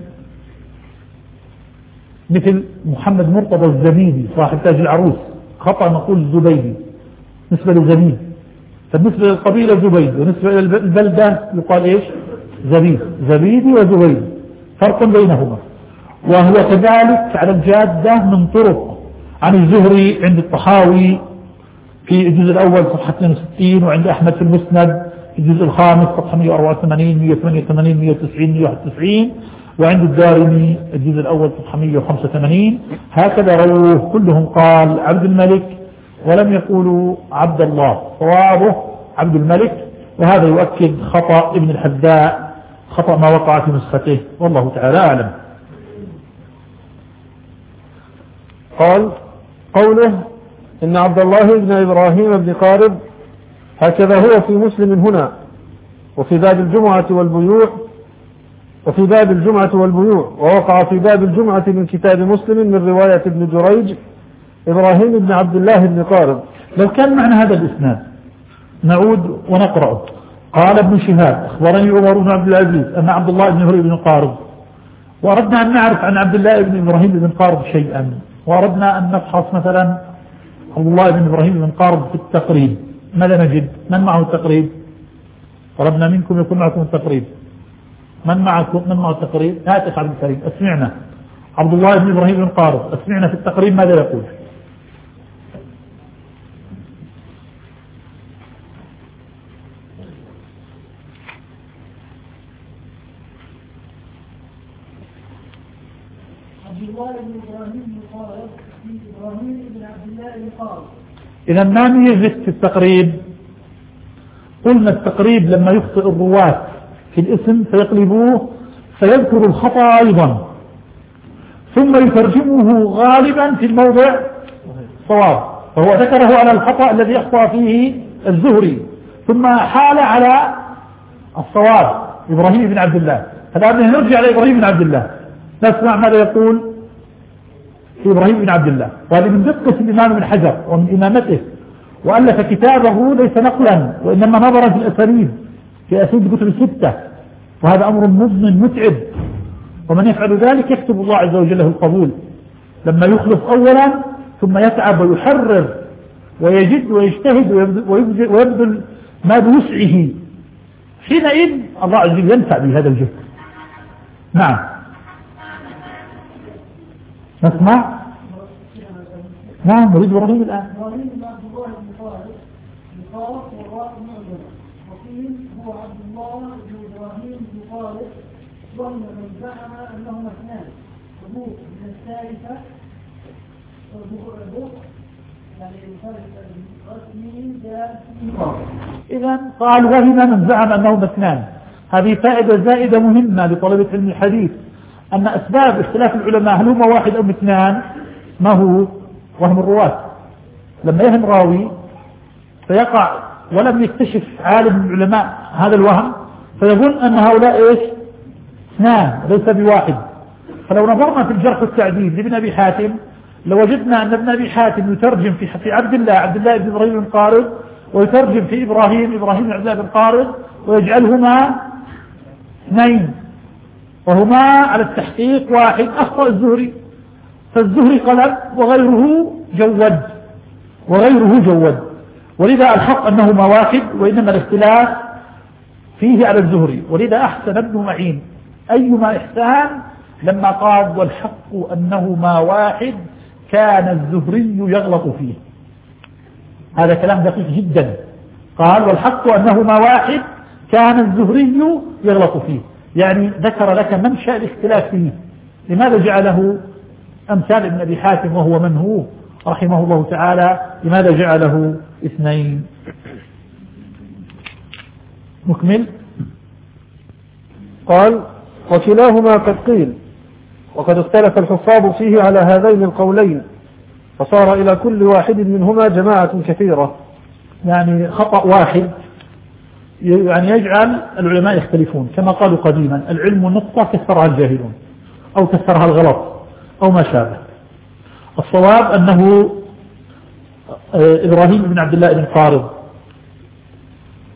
مثل محمد مرتضى الزبيدي صاحب تاج العروس، خطأ نقول الزبيدي نسبة للزبيد. فالنسبة للقبيلة زبيد، ونسبة إلى البلدة يقال إيش؟ زبيد، زبيدي وزبيدي، فرق بينهما. وهو كذلك على الجادة من طرق عن الزهري عند الطحاوي في الجزء الأول صفحة اثنين وستين، وعند أحمد في المسند في الجزء الخامس صفحة مئة وأربعة وثمانين مئة وثمانية وثمانين مئة وتسعين مئة وواحد وتسعين، وعند الدارمي الجزء الأول صفحة مئة وخمسة وثمانين. هكذا رواه كلهم قال عبد الملك ولم يقولوا عبد الله، صوابه عبد الملك، وهذا يؤكد خطأ ابن الحذاء، خطأ ما وقع في نسخته، والله تعالى أعلم. قال قوله إن عبد الله بن إبراهيم بن قارب هكذا هو في مسلم هنا، وفي باب الجمعة والبيوع وفي باب الجمعة والبيوع ووقع في باب الجمعة من كتاب مسلم من رواية ابن جريج إبراهيم بن عبد الله بن قارب. لو كان معنى هذا الإسناد نعود ونقرأه. قال ابن شهاب أخبرني عمر بن عبد العزيز أن عبد الله بن إبراهيم بن قارب، وأردنا أن نعرف عن عبد الله بن إبراهيم بن قارب شيئا، وأردنا أن نفحص مثلا عبد الله بن إبراهيم بن قارب في التقريب، ماذا نجد؟ من معه التقريب؟ طلبنا منكم يكون معكم التقريب. من معكم من معه التقريب؟ هاتف عبد الكريم أسمعنا. عبد الله بن إبراهيم بن قارب أسمعنا في التقريب ماذا يقول؟ عبد الله بن إبراهيم بن قارب في إبراهيم بن عبد الله بن قارب. إذا ما ميزت في التقريب؟ قلنا التقريب لما يخطئ الرواة في الاسم فيقلبوه فيذكر الخطأ أيضا، ثم يترجمه غالبا في الموضع صواب، فهو ذكره على الخطأ الذي يخطأ فيه الزهري، ثم حال على الصواب إبراهيم بن عبد الله. فالآن نرجع إلى إبراهيم بن عبد الله، نسمع ماذا يقول في إبراهيم بن عبد الله. وهذه من دقة الإمام ابن حجر ومن إمامته، وألف كتابه ليس نقلا وإنما نظرا في الأسانيد في أسانيد كتب الستة، وهذا أمر مضمن متعب، ومن يفعل ذلك يكتب الله عز وجل له القبول لما يخلص أولا ثم يتعب ويحرر ويجد ويجتهد ويبذل ما بوسعه، حينئذ الله عز وجل ينفع بهذا الجهد. نعم نسمع. نعم نريد إبراهيم الآن. إبراهيم بن عبد الله بن قارب بقارب والراء معجمة، وقيل هو عبد الله بن إبراهيم بن قارب، ظن من زعم أنهما اثنان، وبوك من الثالثة بوك يعني رسمي جاء إذا قال وهم من زعم أنهما اثنان. هذه فائدة زائدة مهمة لطلبة علم الحديث، أن أسباب اختلاف العلماء هل هما واحد أو اثنان ما هو وهم الرواة. لما يهم راوي فيقع ولم يكتشف عالم من العلماء هذا الوهم فيظن أن هؤلاء إيش اثنان ليس بواحد. فلو نظرنا في الجرح والتعديل لابن أبي حاتم لوجدنا أن ابن أبي حاتم يترجم في في عبد الله عبد الله بن إبراهيم بن قارب، ويترجم في إبراهيم إبراهيم بن عبد الله بن قارب، ويجعلهما اثنين وهما على التحقيق واحد. أخطأ الزهري، فالزهري قلب وغيره جود وغيره جود ولذا الحق أنهما واحد، وإنما الاختلاف فيه على الزهري. ولذا أحسن ابن معين أيما إحسان لما قال والحق أنهما واحد كان الزهري يغلط فيه. هذا كلام دقيق جدا. قال والحق أنهما واحد كان الزهري يغلط فيه، يعني ذكر لك منشأ الاختلاف فيه. لماذا جعله أمثال ابن أبي حاتم وهو من هو رحمه الله تعالى، لماذا جعله اثنين؟ نكمل. قال وكلاهما قد قيل، وقد اختلف الحفاظ فيه على هذين القولين، فصار إلى كل واحد منهما جماعة كثيرة. يعني خطأ واحد يعني يجعل العلماء يختلفون، كما قالوا قديما العلم نقطة كسرها الجاهلون أو كسرها الغلط أو ما شابه. الصواب أنه إبراهيم بن عبد الله بن قارب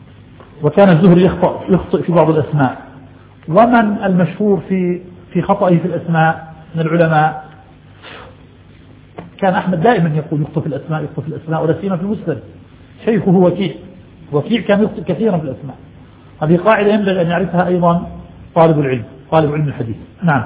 وكان الزهري يخطئ, يخطئ في بعض الأسماء. ومن المشهور في في خطئه في الأسماء من العلماء؟ كان أحمد دائما يقول يخطئ في الأسماء يخطئ في الأسماء، ولا سيما في المسند. شيخه وكيع، وكيع كان يخطئ كثيرا في الأسماء. هذه قاعدة ينبغي أن يعرفها أيضا طالب العلم، طالب علم الحديث. نعم.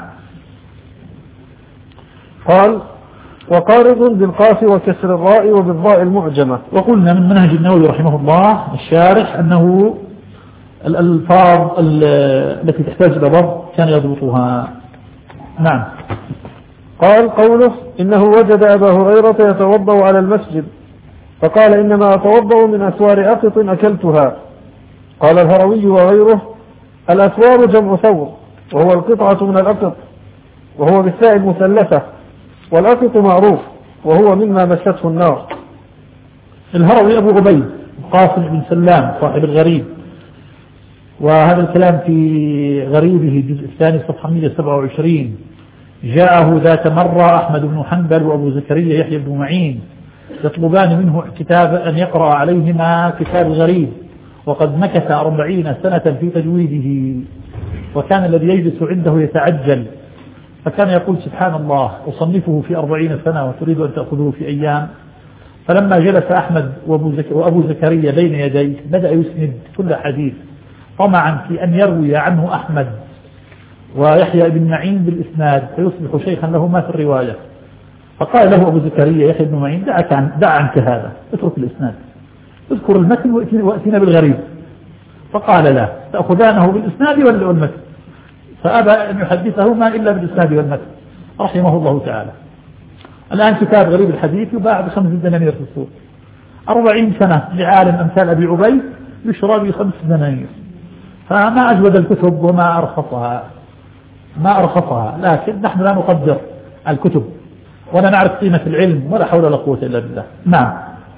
قال: وقارض بالقاف وكسر الراء وبالضاء المعجمة. وقلنا من منهج النووي رحمه الله الشارح أنه الألفاظ التي تحتاج إلى ضبط كان يضبطها. نعم. قال: قوله: إنه وجد أبا هريرة يتوضأ على المسجد فقال: إنما أتوضأ من أسوار أقط أكلتها. قال الهروي وغيره: الأسوار جمع ثور، وهو القطعة من الأقط، وهو بالساء المثلثة، والأقط معروف وهو مما مسته النار. الهروي أبو عبيد قاسم بن سلام صاحب الغريب، وهذا الكلام في غريبه الجزء الثاني صفحة مئة وسبعة وعشرين. جاءه ذات مرة أحمد بن حنبل وأبو زكريا يحيى بن معين يطلبان منه كتاب أن يقرأ عليهما كتاب الغريب، وقد مكث أربعين سنة في تجويده، وكان الذي يجلس عنده يتعجل، فكان يقول: سبحان الله، أصنفه في أربعين سنة وتريد أن تأخذه في أيام. فلما جلس أحمد وأبو زكريا بين يديه بدأ يسند كل حديث طمعا في أن يروي عنه أحمد ويحيى بن معين بالإسناد فيصبح شيخا لهما في الرواية. فقال له أبو زكريا يحيى بن معين: دعك عن دع عنك هذا، اترك الإسناد، اذكر المتن وأتينا بالغريب. فقال: لا، تأخذانه بالإسناد ولا والمتن؟ فأبى أن يحدثهما إلا بالإسناد والمتن رحمه الله تعالى. الآن كتاب غريب الحديث يباع بخمس دنانير في السوق. أربعين سنة لعالم أمثال أبي عبيد يشرى بخمس دنانير، فما أجود الكتب وما أرخصها، ما أرخصها. لكن نحن لا نقدر الكتب ولا نعرف قيمة العلم، ولا حول ولا قوة إلا بالله. نعم.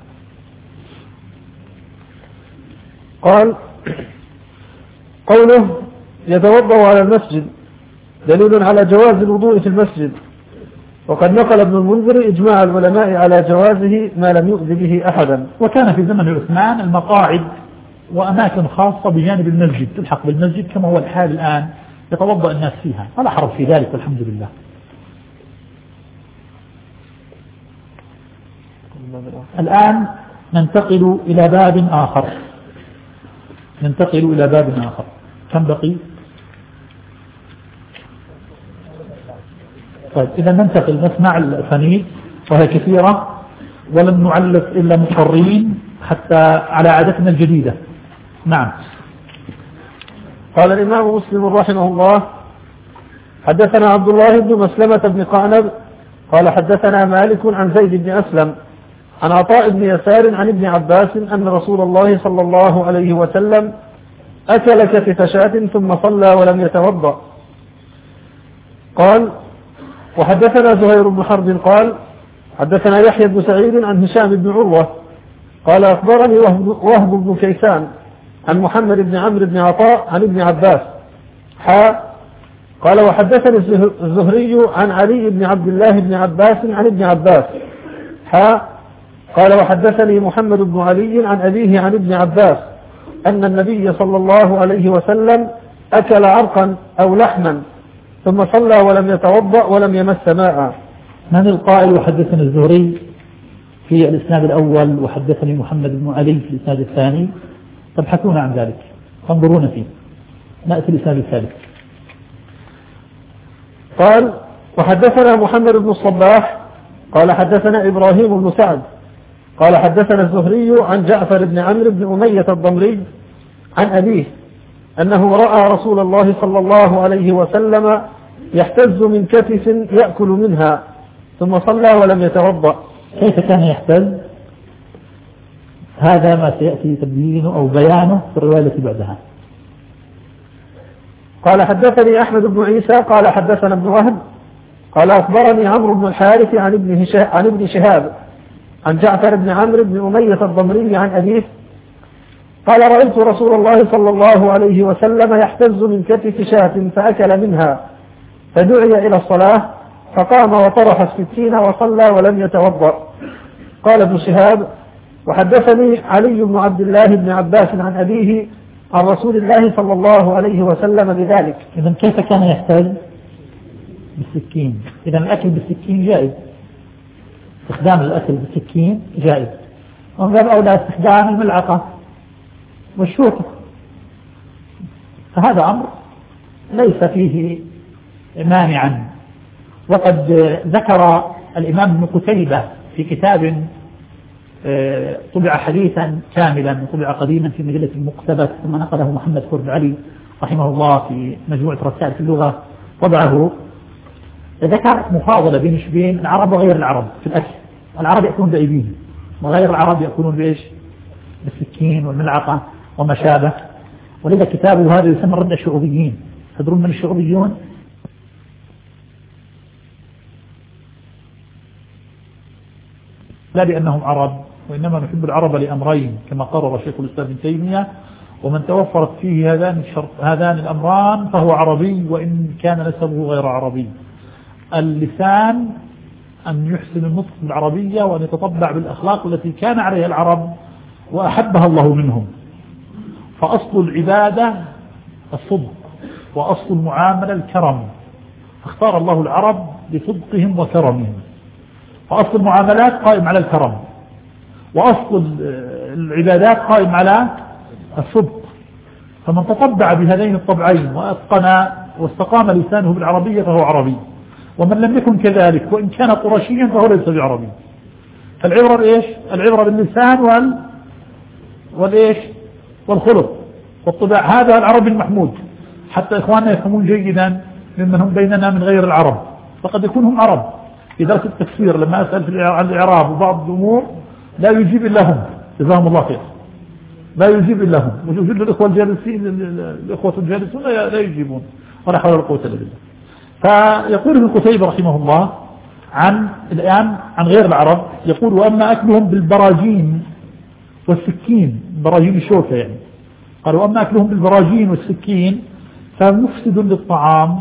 قال: قوله: يتوضأ على المسجد دليل على جواز الوضوء في المسجد، وقد نقل ابن المنذر إجماع العلماء على جوازه ما لم يؤذ به أحدا. وكان في زمن عثمان المقاعد وأماكن خاصة بجانب المسجد تلحق بالمسجد كما هو الحال الآن، يتوضأ الناس فيها، ولا حرج في ذلك والحمد لله. الآن ننتقل إلى باب آخر ننتقل إلى باب آخر كم بقي؟ طيب، إذا ننتقل نسمع الأسانيد وهي كثيرة، ولن نعلق إلا مضطرين حتى على عادتنا الجديدة. نعم. قال الإمام مسلم رحمه الله: حدثنا عبد الله بن مسلمة بن قعنب قال حدثنا مالك عن زيد بن أسلم عن عطاء بن يسار عن ابن عباس أن رسول الله صلى الله عليه وسلم أكل كتف شاة ثم صلى ولم يتوضأ. قال: وحدثنا زهير بن حرب قال حدثنا يحيى بن سعيد عن هشام بن عروة قال أخبرني وهب بن كيسان عن محمد بن عمرو بن عطاء عن ابن عباس حا قال: وحدثني الزهري عن علي بن عبد الله بن عباس عن ابن عباس حا قال: وحدثني محمد بن علي عن أبيه عن ابن عباس أن النبي صلى الله عليه وسلم أكل عرقا أو لحما ثم صلى ولم يتوضأ ولم يمس ماء. من القائل وحدثني الزهري في الإسناد الأول وحدثني محمد بن علي في الإسناد الثاني؟ تبحثون عن ذلك، تنظرون فيه. نأتي الإسناد الثالث. قال: وحدثنا محمد بن الصباح قال حدثنا إبراهيم بن سعد قال حدثنا الزهري عن جعفر بن عمرو بن أمية الضمري عن أبيه أنه رأى رسول الله صلى الله عليه وسلم يحتز من كتف يأكل منها ثم صلى ولم يتوضأ. كيف كان يحتز؟ هذا ما سيأتي تبيينه أو بيانه في الرواية التي بعدها. قال: حدثني أحمد بن عيسى قال حدثنا ابن وهب قال أخبرني عمرو بن الحارث عن ابن, عن ابن شهاب عن جعفر بن عمرو بن أمية الضمري عن أبيه قال: رأيت رسول الله صلى الله عليه وسلم يحتز من كتف شاة فأكل منها فدعي إلى الصلاة فقام وطرح السكين وصلى ولم يتوضأ. قال ابن شهاب: وحدثني علي بن عبد الله بن عباس عن أبيه عن رسول الله صلى الله عليه وسلم بذلك. إذا كيف كان يحتاج بالسكين؟ إذا الأكل بالسكين جائز، استخدام الأكل بالسكين جائز، ومن باب أولى استخدام الملعقة والشوكة، فهذا أمر ليس فيه مانعا. وقد ذكر الإمام ابن قتيبة في كتاب طبع حديثا كاملا وطبع قديما في مجلة المقتبس ثم نقله محمد فرد علي رحمه الله في مجموعة رسائل في اللغة طبعه، ذكر مفاضلة بين بين العرب وغير العرب في الأكل. العرب يأكلون بأيديهم وغير العرب يأكلون بإيش؟ بالسكين والملعقة وما شابه. ولذا كتابه هذا يسمى رد الشعوبيين. تدرون من الشعوبيون؟ لا لأنهم عرب، وإنما نحب العرب لأمرين كما قرر شيخ الإسلام ابن تيمية: ومن توفرت فيه هذان الشرط هذان الأمران فهو عربي وإن كان نسبه غير عربي. اللسان أن يحسن النطق بالعربية وأن يتطبع بالأخلاق التي كان عليها العرب وأحبها الله منهم. فأصل العبادة الصدق، وأصل المعاملة الكرم، فاختار الله العرب لصدقهم وكرمهم. فأصل المعاملات قائم على الكرم، وأصل العبادات قائم على الصدق. فمن تطبع بهذين الطبعين وأتقن واستقام لسانه بالعربية فهو عربي، ومن لم يكن كذلك وإن كان قرشيا فهو ليس بعربي. فالعبرة إيش؟ العبرة باللسان وال والإيش والخلق والطباع. هذا العربي المحمود، حتى إخواننا يفهمون جيدا ممن هم بيننا من غير العرب، فقد يكون هم عرب. في درس التفسير لما أسأل عن الإعراب وبعض الأمور لا يجيب إلا هم، جزاهم الله خير، لا يجيب إلا هم. وجود الإخوة الجالسين الإخوة الجالسون لا يجيبون، ولا حول ولا قوة إلا بالله. فيقول ابن قتيبة رحمه الله عن الآن عن غير العرب، يقول: وأما أكلهم بالبراجين والسكين، براجين الشوكة يعني، قال: وأما أكلهم بالبراجين والسكين فمفسد للطعام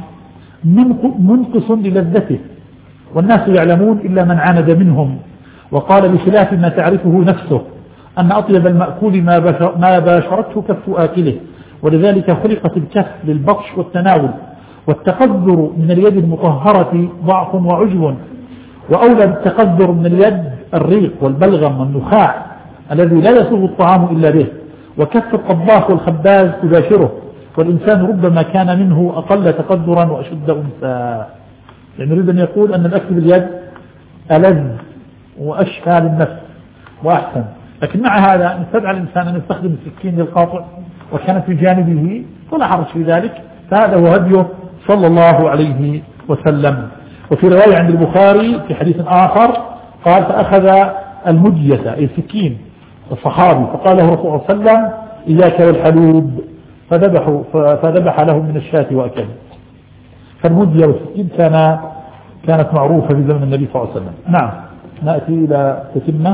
منقص للذته، والناس يعلمون إلا من عاند منهم. وقال: بخلاف ما تعرفه نفسه أن أطيب المأكول ما باشرته كف آكله، ولذلك خلقت الكف للبطش والتناول، والتقذر من اليد المطهرة ضعف وعجب، وأولى بالتقذر من اليد الريق والبلغم والنخاع الذي لا يصوب الطعام إلا به، وكف الطباخ والخباز تباشره، والإنسان ربما كان منه أقل تقذرا وأشد أنثى. يعني يريد أن يقول أن الأكل باليد ألذ وأشفى للنفس وأحسن، لكن مع هذا استدعى الإنسان أن يستخدم السكين للقاطع وكانت في جانبه فلا حرج في ذلك، فهذا هو هديه صلى الله عليه وسلم. وفي رواية عند البخاري في حديث آخر قال: فأخذ المجية أي السكين الصحابي فقال له رسول الله صلى الله عليه وسلم: إياك والحلوب، فذبحوا فذبح له من الشاة وأكل. فالمجية والسكين كان كانت معروفة في زمن النبي صلى الله عليه وسلم. نعم، نأتي إلى تتمة.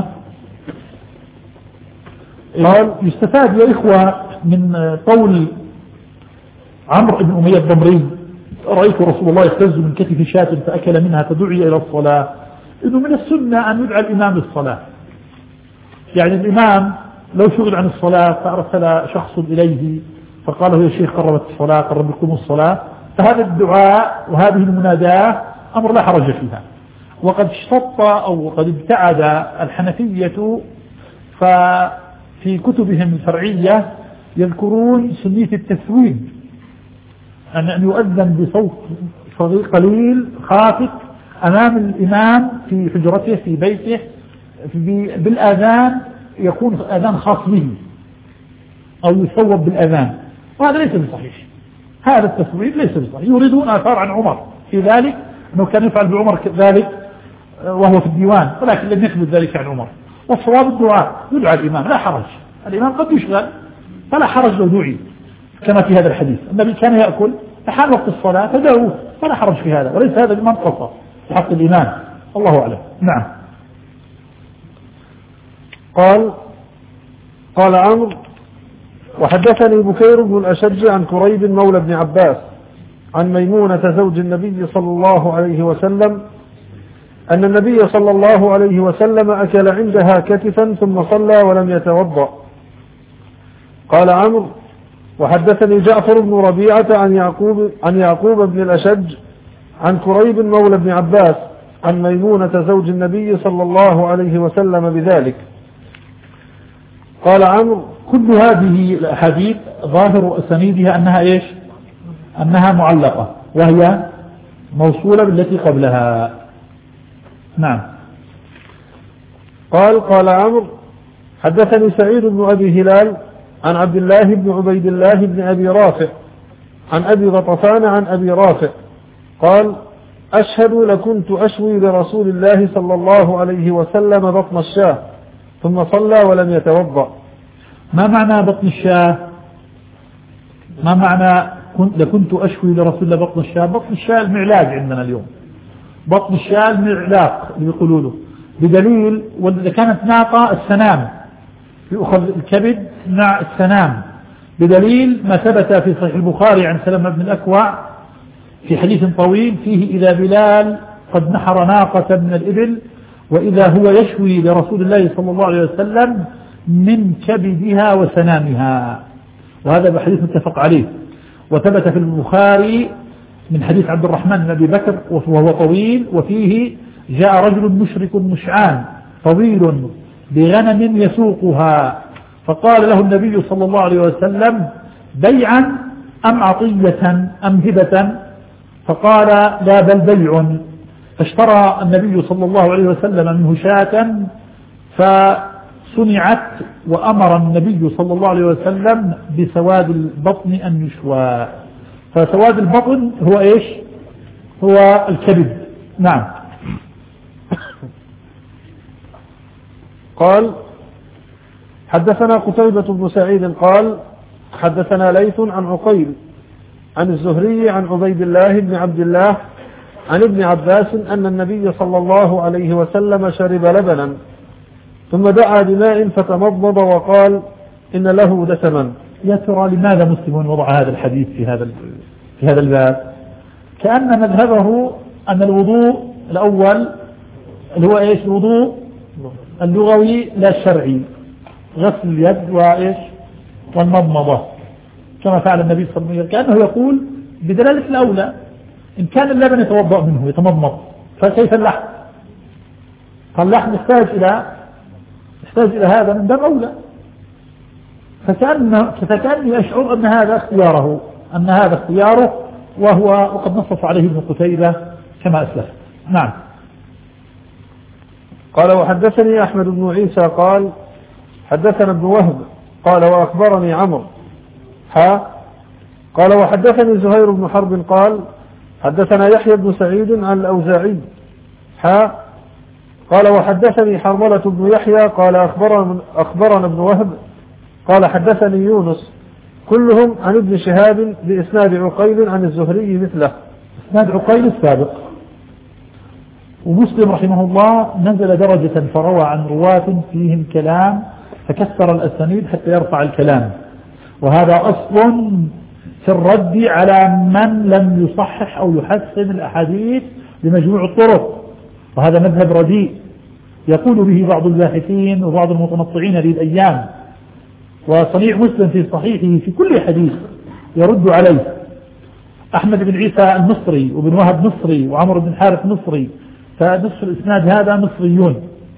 قال: يستفاد يا إخوة من قول عمرو بن أمية الضمري: رأيت رسول الله يختز من كتف شاة فأكل منها فدعي إلى الصلاة. إنه من السنة أن يدعى الإمام للصلاة. يعني الإمام لو شغل عن الصلاة فأرسل شخص إليه فقال له: يا شيخ قربت الصلاة، قرب لكم الصلاة، فهذا الدعاء وهذه المناداة أمر لا حرج فيها. وقد اشتط أو قد ابتعد الحنفية ففي كتبهم الفرعية يذكرون سنية التثويب، أن يؤذن بصوت صغير قليل خافت أمام الإمام في حجرته في بيته بالآذان، يكون آذان خاص به أو يصوب بالآذان، وهذا ليس بصحيح. هذا التثويب ليس بصحيح. يريدون آثار عن عمر في ذلك، أنه كان يفعل بعمر ذلك وهو في الديوان، ولكن لم يثبت ذلك عن عمر. والصواب الدعاء، يدعى الإمام لا حرج، الإمام قد يشغل فلا حرج لو دعي، كما في هذا الحديث النبي كان يأكل فحال وقت الصلاة فدعوه، فلا حرج في هذا، وليس هذا بمنقصة في حق الإمام، الله أعلم. نعم. قال قال عمرو: وحدثني بكير بن الأشج عن كريب مولى ابن عباس عن ميمونة زوج النبي صلى الله عليه وسلم أن النبي صلى الله عليه وسلم أكل عندها كتفا ثم صلى ولم يتوضأ. قال عمرو: وحدثني جعفر بن ربيعة عن يعقوب, عن يعقوب بن الأشج عن كريب مولى بن عباس عن ميمونة زوج النبي صلى الله عليه وسلم بذلك. قال عمرو: كل هذه الأحاديث ظاهر أسانيدها أنها إيش؟ أنها معلقة، وهي موصولة بالتي قبلها. نعم. قال قال عمرو: حدثني سعيد بن أبي هلال عن عبد الله بن عبيد الله بن أبي رافع عن أبي غطفان عن أبي رافع قال: أشهد لكنت أشوي لرسول الله صلى الله عليه وسلم بطن الشاه ثم صلى ولم يتوضأ. ما معنى بطن الشاه؟ ما معنى لكنت أشوي لرسول الله بطن الشاه؟ بطن الشاه المعلاج عندنا اليوم، بطن الشاه المعلاق اللي يقولوا له، بدليل وإذا كانت ناقة السنام يؤخذ الكبد مع السنام، بدليل ما ثبت في صحيح البخاري عن سلمة بن الأكوع في حديث طويل فيه: إذا بلال قد نحر ناقة من الإبل وإذا هو يشوي لرسول الله صلى الله عليه وسلم من كبدها وسنامها. وهذا بحديث متفق عليه، وثبت في البخاري من حديث عبد الرحمن بن أبي بكر وهو طويل، وفيه: جاء رجل مشرك مشعان طويل بغنم يسوقها فقال له النبي صلى الله عليه وسلم: بيعا أم عطية أم هبة؟ فقال: لا بل بيع. فاشترى النبي صلى الله عليه وسلم منه شاة فصنعت، وأمر النبي صلى الله عليه وسلم بسواد البطن أن يشوى. فسواد البطن هو إيش؟ هو الكبد. نعم. قال: حدثنا قتيبة بن سعيد قال: حدثنا ليث عن عقيل عن الزهري عن عبيد الله بن عبد الله عن ابن عباس أن النبي صلى الله عليه وسلم شرب لبنا ثم دعا بماء فتمضمض وقال: إن له دسما. يا ترى لماذا مسلم وضع هذا الحديث في هذا في هذا الباب؟ كأن مذهبه أن الوضوء الأول اللي هو إيش؟ الوضوء اللغوي لا الشرعي، غسل اليد وإيش؟ والمضمضة، كما فعل النبي صلى الله عليه وسلم. كأنه يقول بدلالة الأولى إن كان اللبن يتوضأ منه يتمضمض فكيف اللحم؟ فاللحم يحتاج إلى يحتاج إلى هذا من باب أولى. فكأن فكأني أشعر أن هذا اختياره أن هذا اختياره وهو وقد نصف عليه ابن قتيبة كما أسلف. نعم. قال: وحدثني أحمد بن عيسى قال: حدثنا ابن وهب قال: وأخبرني عمرو ها قال: وحدثني زهير بن حرب قال: حدثنا يحيى بن سعيد عن الأوزاعي ها قال: وحدثني حرملة بن يحيى قال: أخبرنا, أخبرنا ابن وهب قال: حدثني يونس كلهم عن ابن شهاب بإسناد عقيل عن الزهري مثله. إسناد عقيل السابق. ومسلم رحمه الله نزل درجة فروى عن رواة فيهم كلام فكسر الأسانيد حتى يرفع الكلام، وهذا أصل في الرد على من لم يصحح أو يحسن الأحاديث بمجموع الطرق، وهذا مذهب رديء يقول به بعض الباحثين وبعض المتنطعين هذه الأيام. وصنيع مسلم في صحيحه في كل حديث يرد عليه. أحمد بن عيسى المصري وابن وهب مصري وعمر بن حارث مصري، فنصف الإسناد هذا مصريون.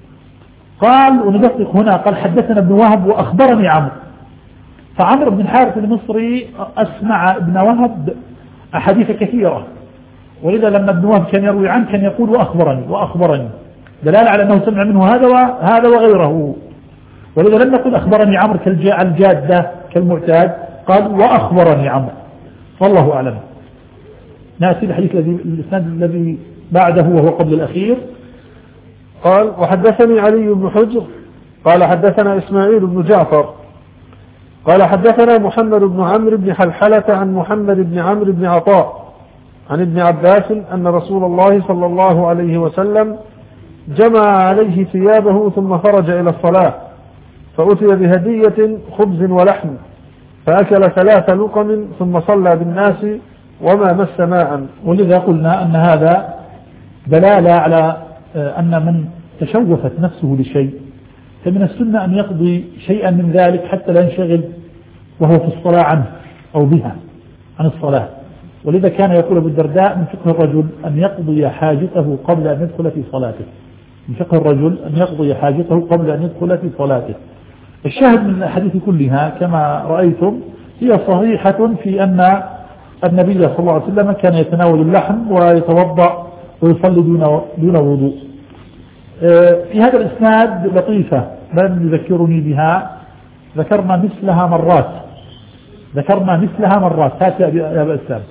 قال وندقق هنا قال: حدثنا ابن وهب وأخبرني عمرو. فعمرو بن حارث المصري أسمع ابن وهب أحاديث كثيرة، ولذا لما ابن وهب كان يروي عنه كان يقول: وأخبرني وأخبرني، دلالة على أنه سمع منه هذا وهذا وغيره. ولذا لم يقل أخبرني عمرو كالجادة كالمعتاد، قال: وأخبرني عمرو. والله أعلم. نأتي الحديث الذي الإسناد الذي بعده وهو قبل الأخير. قال: وحدثني علي بن حجر قال: حدثنا إسماعيل بن جعفر قال: حدثنا محمد بن عمرو بن حلحلة عن محمد بن عمرو بن عطاء عن ابن عباس أن رسول الله صلى الله عليه وسلم جمع عليه ثيابه ثم خرج إلى الصلاة فأتي بهدية خبز ولحم فأكل ثلاث لقم ثم صلى بالناس وما مس ماء. ولذا قلنا أن هذا دلالة على أن من تشوفت نفسه لشيء فمن السنة أن يقضي شيئا من ذلك حتى لا ينشغل وهو في الصلاة عنه، أو بها عن الصلاة. ولذا كان يقول أبو الدرداء من فقه الرجل أن يقضي حاجته قبل أن يدخل في صلاته، من فقه الرجل أن يقضي حاجته قبل أن يدخل في صلاته. الشاهد من الأحاديث كلها كما رأيتم هي صحيحة في أن النبي صلى الله عليه وسلم كان يتناول اللحم ويتوضأ ويصلي دون دون وضوء. في هذا الإسناد لطيفة من يذكرني بها، ذكرنا مثلها مرات ذكرنا مثلها مرات هات يا أبا أسلام.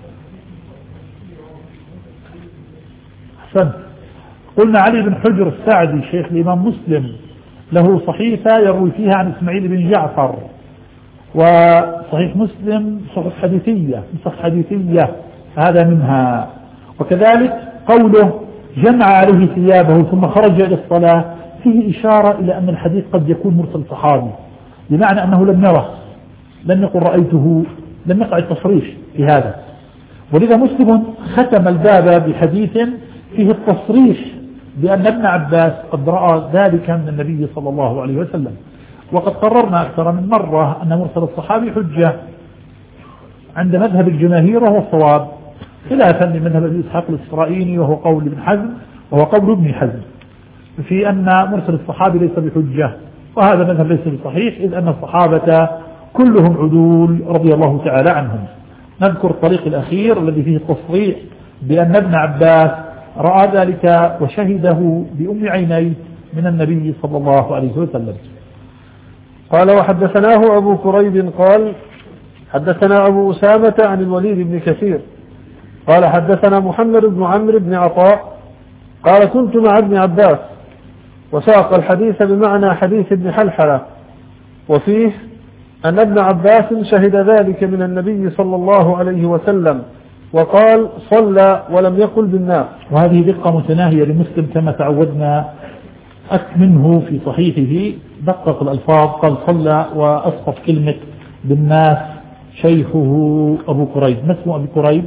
أحسنت. قلنا علي بن حجر السعدي شيخ الإمام مسلم له صحيفة يروي فيها عن إسماعيل بن جعفر، وصحيح مسلم صحف حديثية صحف حديثية هذا منها. وكذلك قوله جمع عليه ثيابه ثم خرج إلى الصلاة فيه إشارة إلى أن الحديث قد يكون مرسل صحابي، بمعنى أنه لم يره، لم يقل رأيته، لم يقع التصريح في هذا. ولذا مسلم ختم الباب بحديث فيه التصريح بأن ابن عباس قد رأى ذلك من النبي صلى الله عليه وسلم. وقد قررنا أكثر من مرة أن مرسل الصحابي حجة عند مذهب الجماهير وهو الصواب، خلافا لمذهب أبي إسحاق الإسرائيلي وهو قول ابن حزم وهو قول ابن حزم في أن مرسل الصحابي ليس بحجة، وهذا مذهب ليس بصحيح، إذ أن الصحابة كلهم عدول رضي الله تعالى عنهم. نذكر الطريق الأخير الذي فيه التصريح بأن ابن عباس رأى ذلك وشهده بأم عينيه من النبي صلى الله عليه وسلم. قال وحدثناه أبو كريب قال حدثنا أبو أسامة عن الوليد بن كثير قال حدثنا محمد بن عمرو بن عطاء قال كنت مع ابن عباس، وساق الحديث بمعنى حديث ابن حلحلة، وفيه أن ابن عباس شهد ذلك من النبي صلى الله عليه وسلم وقال صلى ولم يقل بالناس. وهذه دقة متناهية لمسلم كما تعودنا منه في صحيحه، دقق الألفاظ قال صلى وأسقط كلمة بالناس. شيخه أبو كريب، ما اسمه أبو كريب؟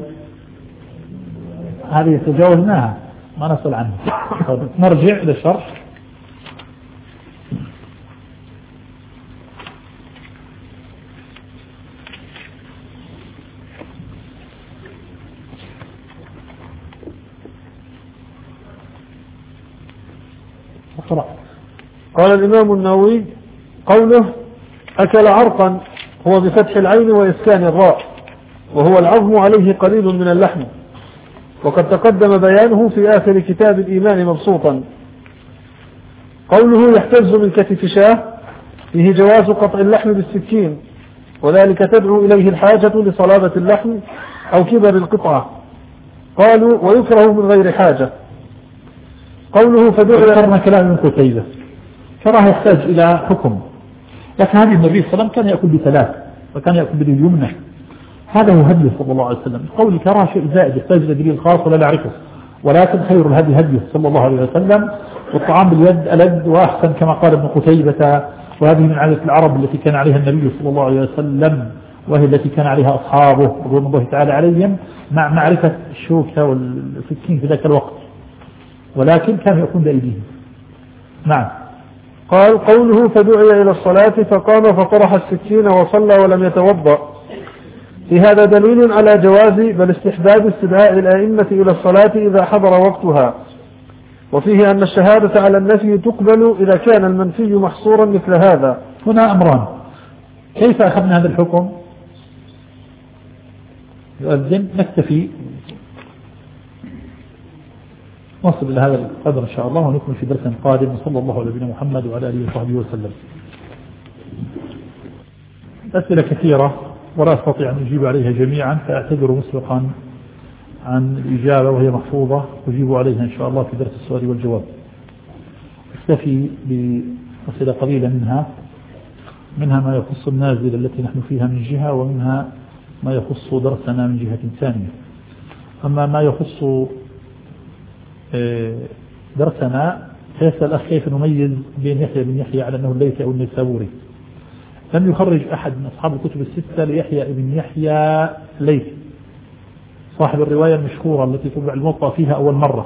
هذه تجاوزناها ما نسأل عنها. نرجع إلى الشرح. اقرأ. قال الإمام النووي قوله أكل عرقا هو بفتح العين وإسكان الراء، وهو العظم عليه قليل من اللحم، وقد تقدم بيانه في آخر كتاب الإيمان مبسوطا. قوله يحتز من كتف شاه فيه جواز قطع اللحم بالسكين، وذلك تدعو إليه الحاجة لصلابة اللحم أو كبر القطعة. قالوا ويكره من غير حاجة. قوله فدعي ذكرنا كلام ابن قتيبة كراهة يحتاج إلى حكم، لكن هذه النبي صلى الله عليه وسلم كان يأكل بثلاث وكان يأكل باليد اليمنى، هذا هو هديه صلى الله عليه وسلم. قول كراهة شيء زائد يحتاج إلى دليل خاص ولا نعرفه، ولكن خير الهدي هديه صلى الله عليه وسلم، والطعام باليد ألد وأحسن كما قال ابن قتيبة، وهذه من عادة العرب التي كان عليها النبي صلى الله عليه وسلم، وهي التي كان عليها أصحابه رضوان الله تعالى عليهم، مع معرفة الشوكة والسكين في ذاك الوقت، ولكن كان يكون بأيديهم. نعم. قال قوله فدعي إلى الصلاة فقام فطرح السكين وصلى ولم يتوضأ، في هذا دليل على جواز بل استحباب استدعاء الأئمة إلى الصلاة إذا حضر وقتها، وفيه أن الشهادة على النفي تقبل إذا كان المنفي محصورا مثل هذا. هنا أمران، كيف أخذنا هذا الحكم؟ يؤذن نكتفي، نصل إلى هذا القدر إن شاء الله ونكمل في درس قادم، وصلى الله على نبينا محمد وعلى آله وصحبه وسلم. أسئلة كثيرة ولا أستطيع أن أجيب عليها جميعا، فأعتذر مسبقا عن الإجابة وهي محفوظة، أجيب عليها إن شاء الله في درس السؤال والجواب. أكتفي بأسئلة قليلة منها منها ما يخص النازل التي نحن فيها من جهة، ومنها ما يخص درسنا من جهة ثانية. أما ما يخص درسنا فيسأل الأخ كيف نميز بين يحيى بن يحيى على أنه الليثي أو النيسابوري. لم يخرج أحد من أصحاب الكتب الستة ليحيى بن يحيى الليثي صاحب الرواية المشهورة التي طبع الموطأ فيها أول مرة،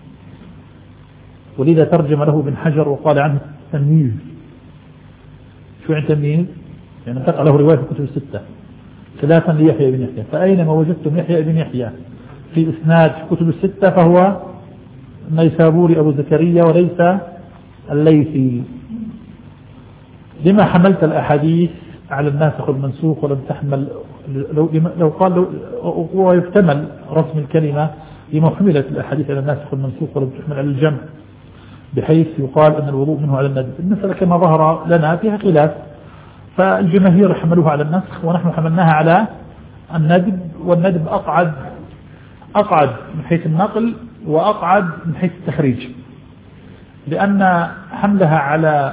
ولذا ترجم له ابن حجر وقال عنه تمييز. شو يعني تمييز؟ يعني انتقل له رواية في الكتب الستة، ثلاثا ليحيى بن يحيى. فأينما وجدتم يحيى بن يحيى في إسناد كتب الستة فهو النيسابوري أبو زكريا وليس الليثي. لما حملت الأحاديث على الناسخ والمنسوخ ولم تحمل، لو, لو قال لو ويحتمل رسم الكلمة لما حملت الأحاديث على الناسخ والمنسوخ ولم تحمل على الجمع، بحيث يقال أن الوضوء منه على الندب. المسألة كما ظهر لنا فيها خلاف، فالجماهير حملوها على النسخ ونحن حملناها على الندب، والندب أقعد أقعد من حيث النقل وأقعد من حيث التخريج، لأن حملها على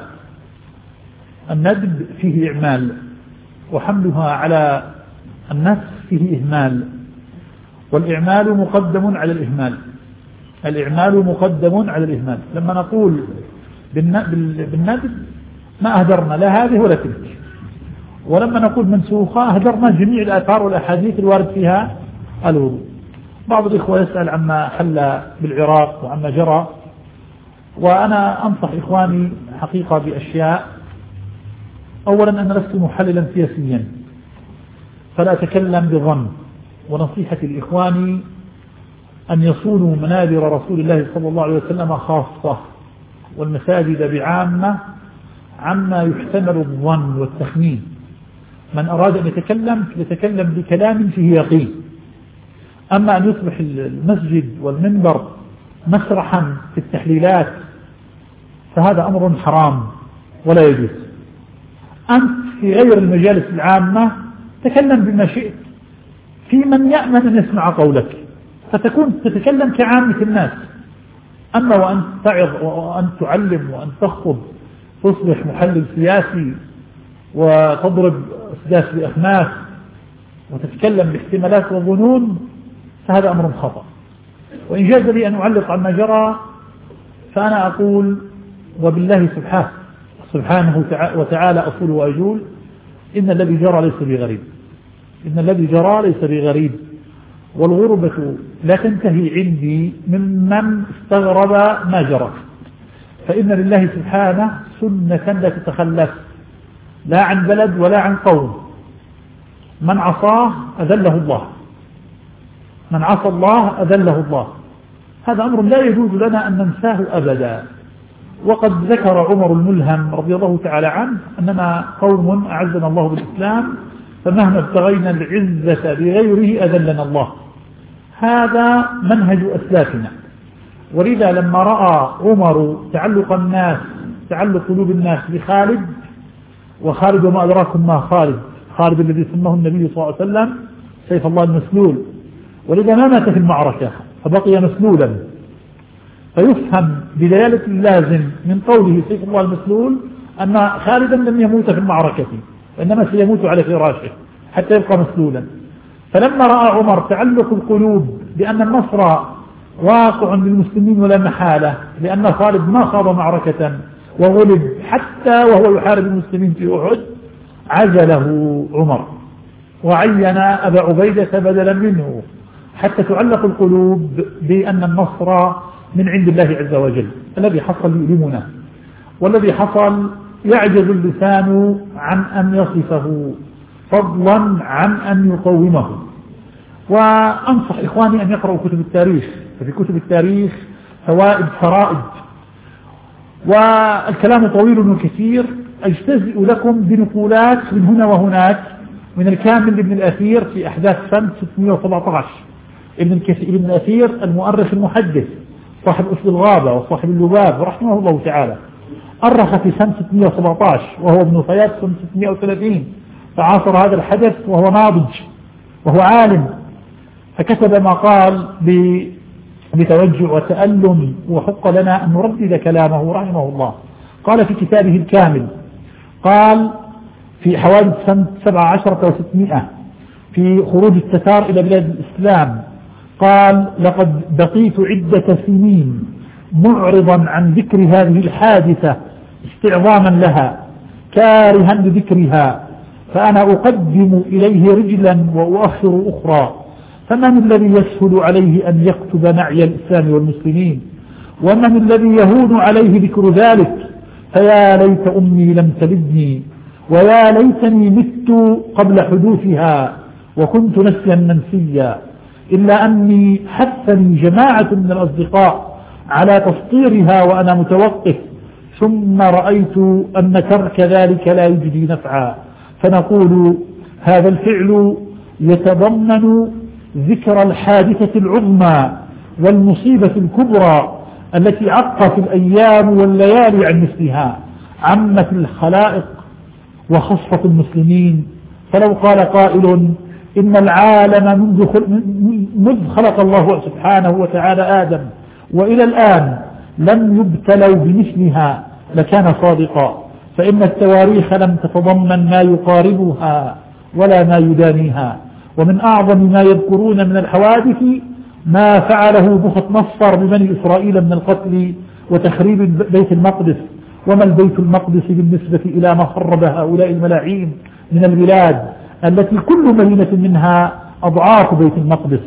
الندب فيه إعمال وحملها على النسخ فيه إهمال، والإعمال مقدم على الإهمال الإعمال مقدم على الإهمال. لما نقول بالندب ما أهدرنا لا هذه ولا تلك، ولما نقول منسوخة أهدرنا جميع الآثار والأحاديث الوارد فيها الوضوء. بعض الإخوة يسأل عما حل بالعراق وعما جرى، وأنا أنصح إخواني حقيقة بأشياء. أولا أنا لست محللا سياسيا فلا أتكلم بظن، ونصيحتي لإخواني أن يصونوا منابر رسول الله صلى الله عليه وسلم خاصة والمساجد بعامة عما يحتمل الظن والتخمين. من أراد أن يتكلم يتكلم بكلام فيه يقين، أما أن يصبح المسجد والمنبر مسرحا في التحليلات فهذا أمر حرام ولا يجوز. أنت في غير المجالس العامة تكلم بما شئت، في من يأمن أن يسمع قولك فتكون تتكلم كعامة الناس. أما وأن تعظ وأن تعلم وأن تخطب تصبح محلل سياسي وتضرب أسداس بأخناس وتتكلم باحتمالات وظنون فهذا أمر خطأ. وإن جاز لي أن أعلق عما جرى فأنا أقول وبالله سبحانه سبحانه وتعالى أقول وأجول إن الذي جرى ليس بغريب إن الذي جرى ليس بغريب والغربة لا تنتهي عندي ممن استغرب ما جرى، فإن لله سبحانه سنة لا تتخلف لا عن بلد ولا عن قوم. من عصاه أذله الله من عصى الله أذله الله. هذا أمر لا يجوز لنا أن ننساه أبدا. وقد ذكر عمر الملهم رضي الله تعالى عنه أننا قوم أعزنا الله بالإسلام فمهما ابتغينا العزة بغيره أذلنا الله. هذا منهج أسلافنا، ولذا لما رأى عمر تعلق الناس تعلق قلوب الناس بخالد، وخالد وما أدراكم ما خالد خالد الذي سماه النبي صلى الله عليه وسلم سيف الله المسلول، ولذا ما مات في المعركة فبقي مسلولا، فيفهم بدلالة اللازم من قوله سيف الله المسلول أن خالدا لم يموت في المعركة وإنما سيموت على فراشه حتى يبقى مسلولا. فلما رأى عمر تعلق القلوب بأن النصر واقع للمسلمين ولا محالة، لأن خالد ما خاض معركة وغلب حتى وهو يحارب المسلمين في أحد، عزله عمر وعين أبا عبيدة بدلا منه حتى تعلق القلوب بأن النصر من عند الله عز وجل. الذي حصل يؤلمنا، والذي حصل يعجز اللسان عن أن يصفه فضلا عن أن يقومه. وأنصح إخواني أن يقرأوا كتب التاريخ، ففي كتب التاريخ فوائد فرائد، والكلام طويل وكثير، أجتزئ لكم بنقولات من هنا وهناك من الكامل ابن الأثير في أحداث سنة ستمائة وسبعة عشر. ابن ابن الأثير المؤرخ المحدث صاحب أسد الغابة وصاحب اللباب رحمه الله تعالى، أرخ في سنة ستمائة وسبعة عشر وهو ابن فياض سنة ستمائة وثلاثين، فعاصر هذا الحدث وهو ناضج وهو عالم، فكتب ما قال بتوجع وتألم، وحق لنا أن نردد كلامه رحمه الله. قال في كتابه الكامل، قال في حوادث سنة سبعة عشر وستمائة في خروج التتار إلى بلاد الإسلام، قال لقد بقيت عدة سنين معرضا عن ذكر هذه الحادثة استعظاما لها كارها لذكرها، فأنا أقدم إليه رجلا وأؤخر أخرى، فمن الذي يسهل عليه أن يكتب نعي الإسلام والمسلمين، ومن الذي يهون عليه ذكر ذلك؟ فيا ليت أمي لم تلدني، ويا ليتني مت قبل حدوثها، وكنت نسيا منسيا، إلا أني حثني جماعة من الأصدقاء على تسطيرها وأنا متوقف، ثم رأيت أن ترك ذلك لا يجدي نفعا، فنقول هذا الفعل يتضمن ذكر الحادثة العظمى والمصيبة الكبرى التي عقت الأيام والليالي عن مثلها، عمت الخلائق وخصة المسلمين. فلو قال قائل إن العالم منذ, منذ خلق الله سبحانه وتعالى آدم وإلى الآن لم يبتلوا بمثلها لكان صادقا، فإن التواريخ لم تتضمن ما يقاربها ولا ما يدانيها. ومن أعظم ما يذكرون من الحوادث ما فعله بخت نصر ببني إسرائيل من القتل وتخريب بيت المقدس. وما البيت المقدس بالنسبة إلى ما خرب هؤلاء الملاعين من البلاد التي كل مدينة منها أضعاف بيت المقدس.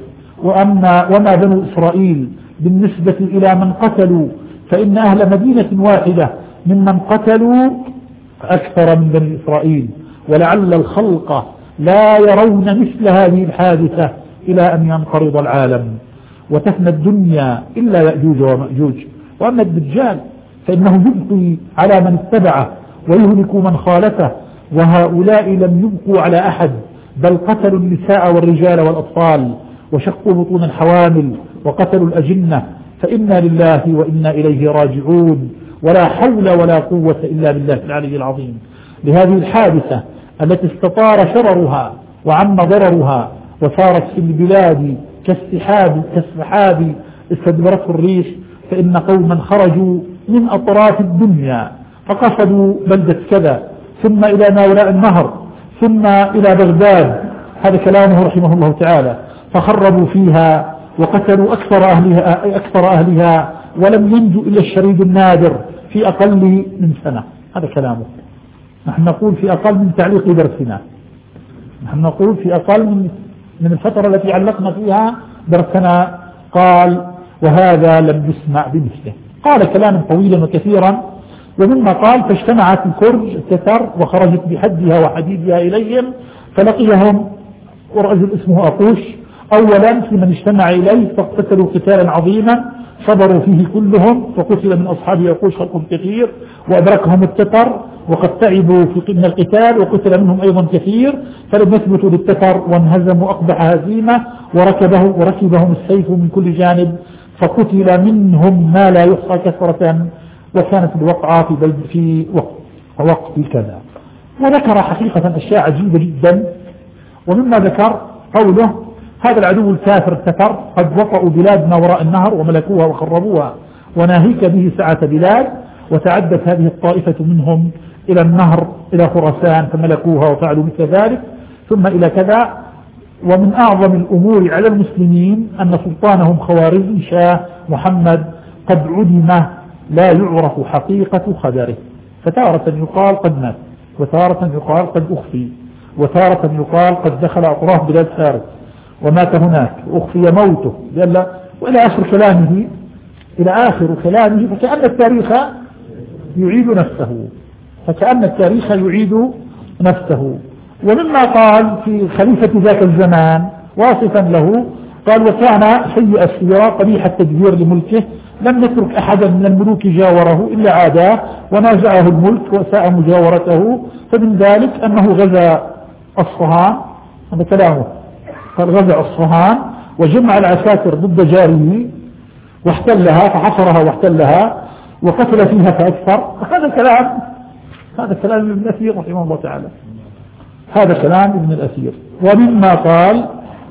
وأما وما بنو إسرائيل بالنسبة إلى من قتلوا، فإن أهل مدينة واحدة ممن قتلوا أكثر من بني إسرائيل. ولعل الخلق لا يرون مثل هذه الحادثة إلى أن ينقرض العالم وتفنى الدنيا إلا يأجوج ومأجوج. وأما الدجال فإنه يبقي على من اتبعه ويهلك من خالفه، وهؤلاء لم يبقوا على أحد، بل قتلوا النساء والرجال والأطفال وشقوا بطون الحوامل وقتلوا الأجنة. فإنا لله وإنا إليه راجعون، ولا حول ولا قوة إلا بالله العلي العظيم. لهذه الحادثة التي استطار شررها وعم ضررها وصارت في البلاد كالسحاب كالسحاب استدبرته الريح، فإن قوما خرجوا من أطراف الدنيا فقصدوا بلدة كذا، ثم إلى ماوراء النهر، ثم إلى بغداد، هذا كلامه رحمه الله تعالى، فخربوا فيها وقتلوا أكثر أهلها, أكثر أهلها ولم ينجو إلا الشريد النادر في أقل من سنة. هذا كلامه. نحن نقول في أقل من تعليق درسنا، نحن نقول في أقل من, من الفترة التي علقنا فيها درسنا. قال وهذا لم يسمع بمثله. قال كلاما طويلا وكثيرا، ومما قال فاجتمعت الكرج التتر وخرجت بحدها وحديدها إليهم فلقيهم، ورجل اسمه أقوش أولا في من اجتمع إليه، فاقتتلوا قتالا عظيما صبروا فيه كلهم، فقتل من أصحاب أقوش خلق كثير وأدركهم التتر وقد تعبوا في من القتال، وقتل منهم أيضا كثير، فلم يثبتوا للتتر وانهزموا أقبح هزيمة، وركبه وركبهم السيف من كل جانب، فقتل منهم ما لا يحصى كثرة، وكانت الوقعة في بلد في وقت كذا. وذكر حقيقة أشياء عجيبة جدا، ومما ذكر قوله هذا العدو الكافر التتر قد وطئوا بلاد ما وراء النهر وملكوها وخربوها، وناهيك به سعة بلاد، وتعدت هذه الطائفة منهم إلى النهر إلى خراسان فملكوها وفعلوا مثل ذلك، ثم إلى كذا. ومن أعظم الأمور على المسلمين أن سلطانهم خوارزم شاه محمد قد عدم لا يعرف حقيقة خبره، فتارة يقال قد مات، وتارة يقال قد أخفي، وتارة يقال قد دخل أطراف بلاد فارس ومات هناك وأخفي موته، وإلى آخر كلامه إلى آخر كلامه فكأن التاريخ يعيد نفسه فكأن التاريخ يعيد نفسه. ومما قال في خليفة ذاك الزمان واصفا له، قال وكان سيء السيرة قبيح التدبير لملكه، لم يترك أحدا من الملوك جاوره إلا عاداه ونازعه الملك وساء مجاورته. فمن ذلك أنه غزا أصفهان، هذا كلامه، قال غزا أصفهان وجمع العساكر ضد جاره واحتلها فحصرها واحتلها وقتل فيها فأكثر. هذا كلام هذا كلام ابن الأثير رحمه الله تعالى، هذا كلام ابن الأثير. ومما قال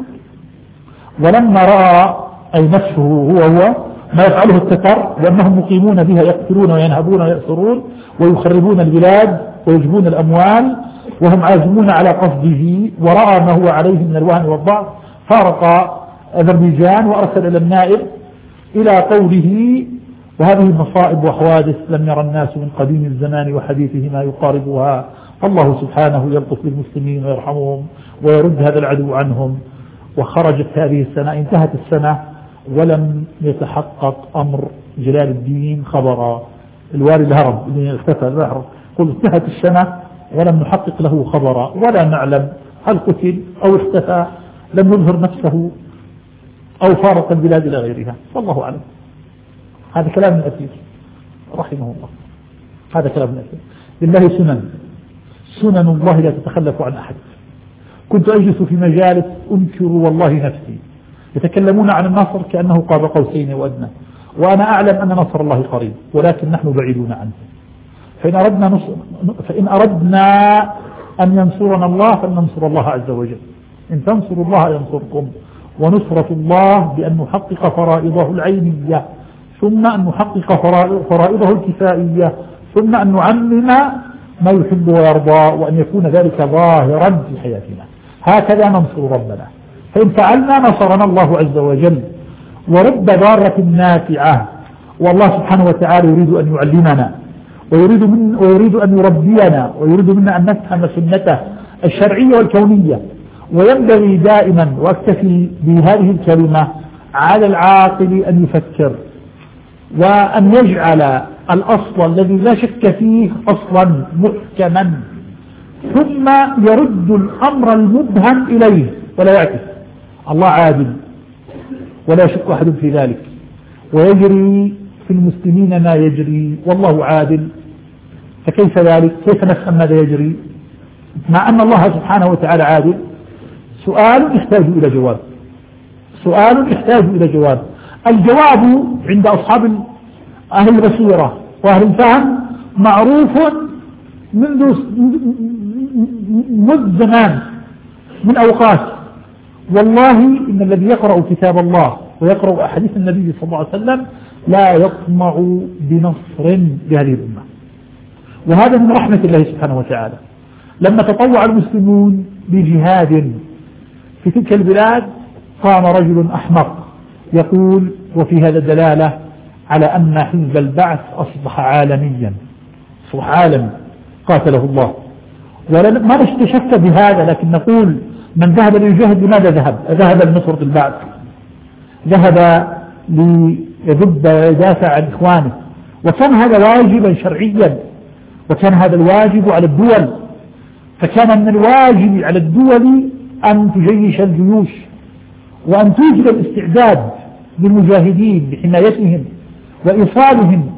ولما رأى أي نفسه هو هو ما يفعله التتر وأنهم مقيمون بها يقتلون وينهبون ويأسرون ويخربون البلاد ويجبون الأموال وهم عازمون على قصده، ورأى ما هو عليه من الوهن والضعف، فارق أذربيجان وأرسل إلى النائب إلى قوله وهذه المصائب وحوادث لم يرى الناس من قديم الزمان وحديثه ما يقاربها، الله سبحانه يلطف بالمسلمين ويرحمهم ويرد هذا العدو عنهم. وخرجت هذه السنة، انتهت السنة ولم يتحقق أمر جلال الدين خبرا، الوالي الهرب اللي اختفى البحر، قل انتهت السنة ولم نحقق له خبرا ولا نعلم هل قتل أو اختفى لم يظهر نفسه أو فارق البلاد إلى غيرها، والله أعلم. هذا كلام من الأثير رحمه الله، هذا كلام من الأثير. لله سنن، سنن الله لا تتخلف عن أحد. كنت أجلس في مجالس أنكر والله نفسي، يتكلمون عن النصر كأنه قاب قوسين وأدنى، وأنا أعلم أن نصر الله قريب، ولكن نحن بعيدون عنه. فإن أردنا, نصر فإن أردنا أن ينصرنا الله فلننصر الله عز وجل. إن تنصروا الله ينصركم. ونصرة الله بأن نحقق فرائضه العينية، ثم أن نحقق فرائضه الكفائية، ثم أن نعمم ما يحب ويرضى، وأن يكون ذلك ظاهرا في حياتنا. هكذا ننصر ربنا. فإن فعلنا نصرنا الله عز وجل. ورب ضارة نافعة، والله سبحانه وتعالى يريد أن يعلمنا، ويريد, من ويريد أن يربينا، ويريد منا أن نفهم سنته الشرعية والكونية. وينبغي دائما، واكتفي بهذه الكلمة، على العاقل أن يفكر وأن يجعل الأصل الذي لا شك فيه أصلا محكما، ثم يرد الأمر المبهم إليه ولا يعكس. الله عادل ولا يشك أحد في ذلك، ويجري في المسلمين ما يجري، والله عادل. فكيف ذلك؟ كيف نفهم ماذا يجري مع أن الله سبحانه وتعالى عادل؟ سؤال يحتاج إلى جواب، سؤال يحتاج إلى جواب. الجواب عند أصحاب أهل البصيرة وأهل الفهم معروف منذ منذ زمان من أوقات. والله إن الذي يقرأ كتاب الله ويقرأ أحاديث النبي صلى الله عليه وسلم لا يطمع بنصر لهذه الأمة، وهذا من رحمة الله سبحانه وتعالى. لما تطوع المسلمون بجهاد في تلك البلاد قام رجل أحمق يقول، وفي هذا دلالة على أن حزب البعث أصبح عالميا، أصبح عالمي قاتله الله. وما نستشك بهذا، لكن نقول من ذهب ليجاهد لماذا ذهب؟ ذهب لنصرة البعث، ذهب ليذب ويدافع عن إخوانه، وكان هذا واجبا شرعيا، وكان هذا الواجب على الدول. فكان من الواجب على الدول أن تجيش الجيوش، وأن توجد الاستعداد للمجاهدين بحمايتهم وإيصالهم،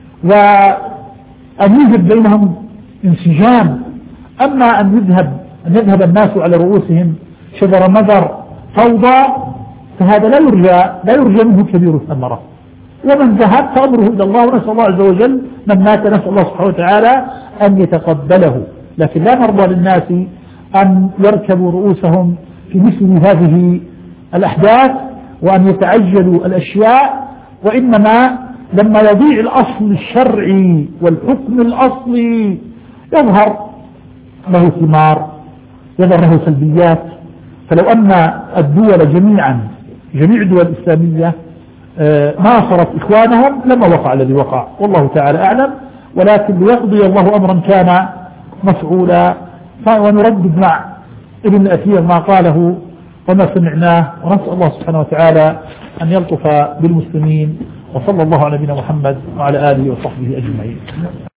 وأن يوجد بينهم انسجام. أما أن يذهب أن يذهب الناس على رؤوسهم شبر مذر فوضى، فهذا لا يرجى لا يرجى منه كبير الثمرة. ومن ذهب فأمره إلى الله، ونسأل الله عز وجل من مات نسأل الله سبحانه وتعالى أن يتقبله. لكن لا نرضى للناس أن يركبوا رؤوسهم في مثل هذه الأحداث وأن يتعجلوا الأشياء، وإنما لما يضيع الأصل الشرعي والحكم الأصلي يظهر له ثمار، يظهر له سلبيات. فلو أن الدول جميعا جميع الدول الإسلامية ناصرت إخوانهم لما وقع الذي وقع، والله تعالى أعلم. ولكن ليقضي الله أمرا كان مفعولا. ونردد مع ابن الأثير ما قاله وما سمعناه، ونسأل الله سبحانه وتعالى أن يلطف بالمسلمين. وصلى الله على نبينا محمد وعلى آله وصحبه أجمعين.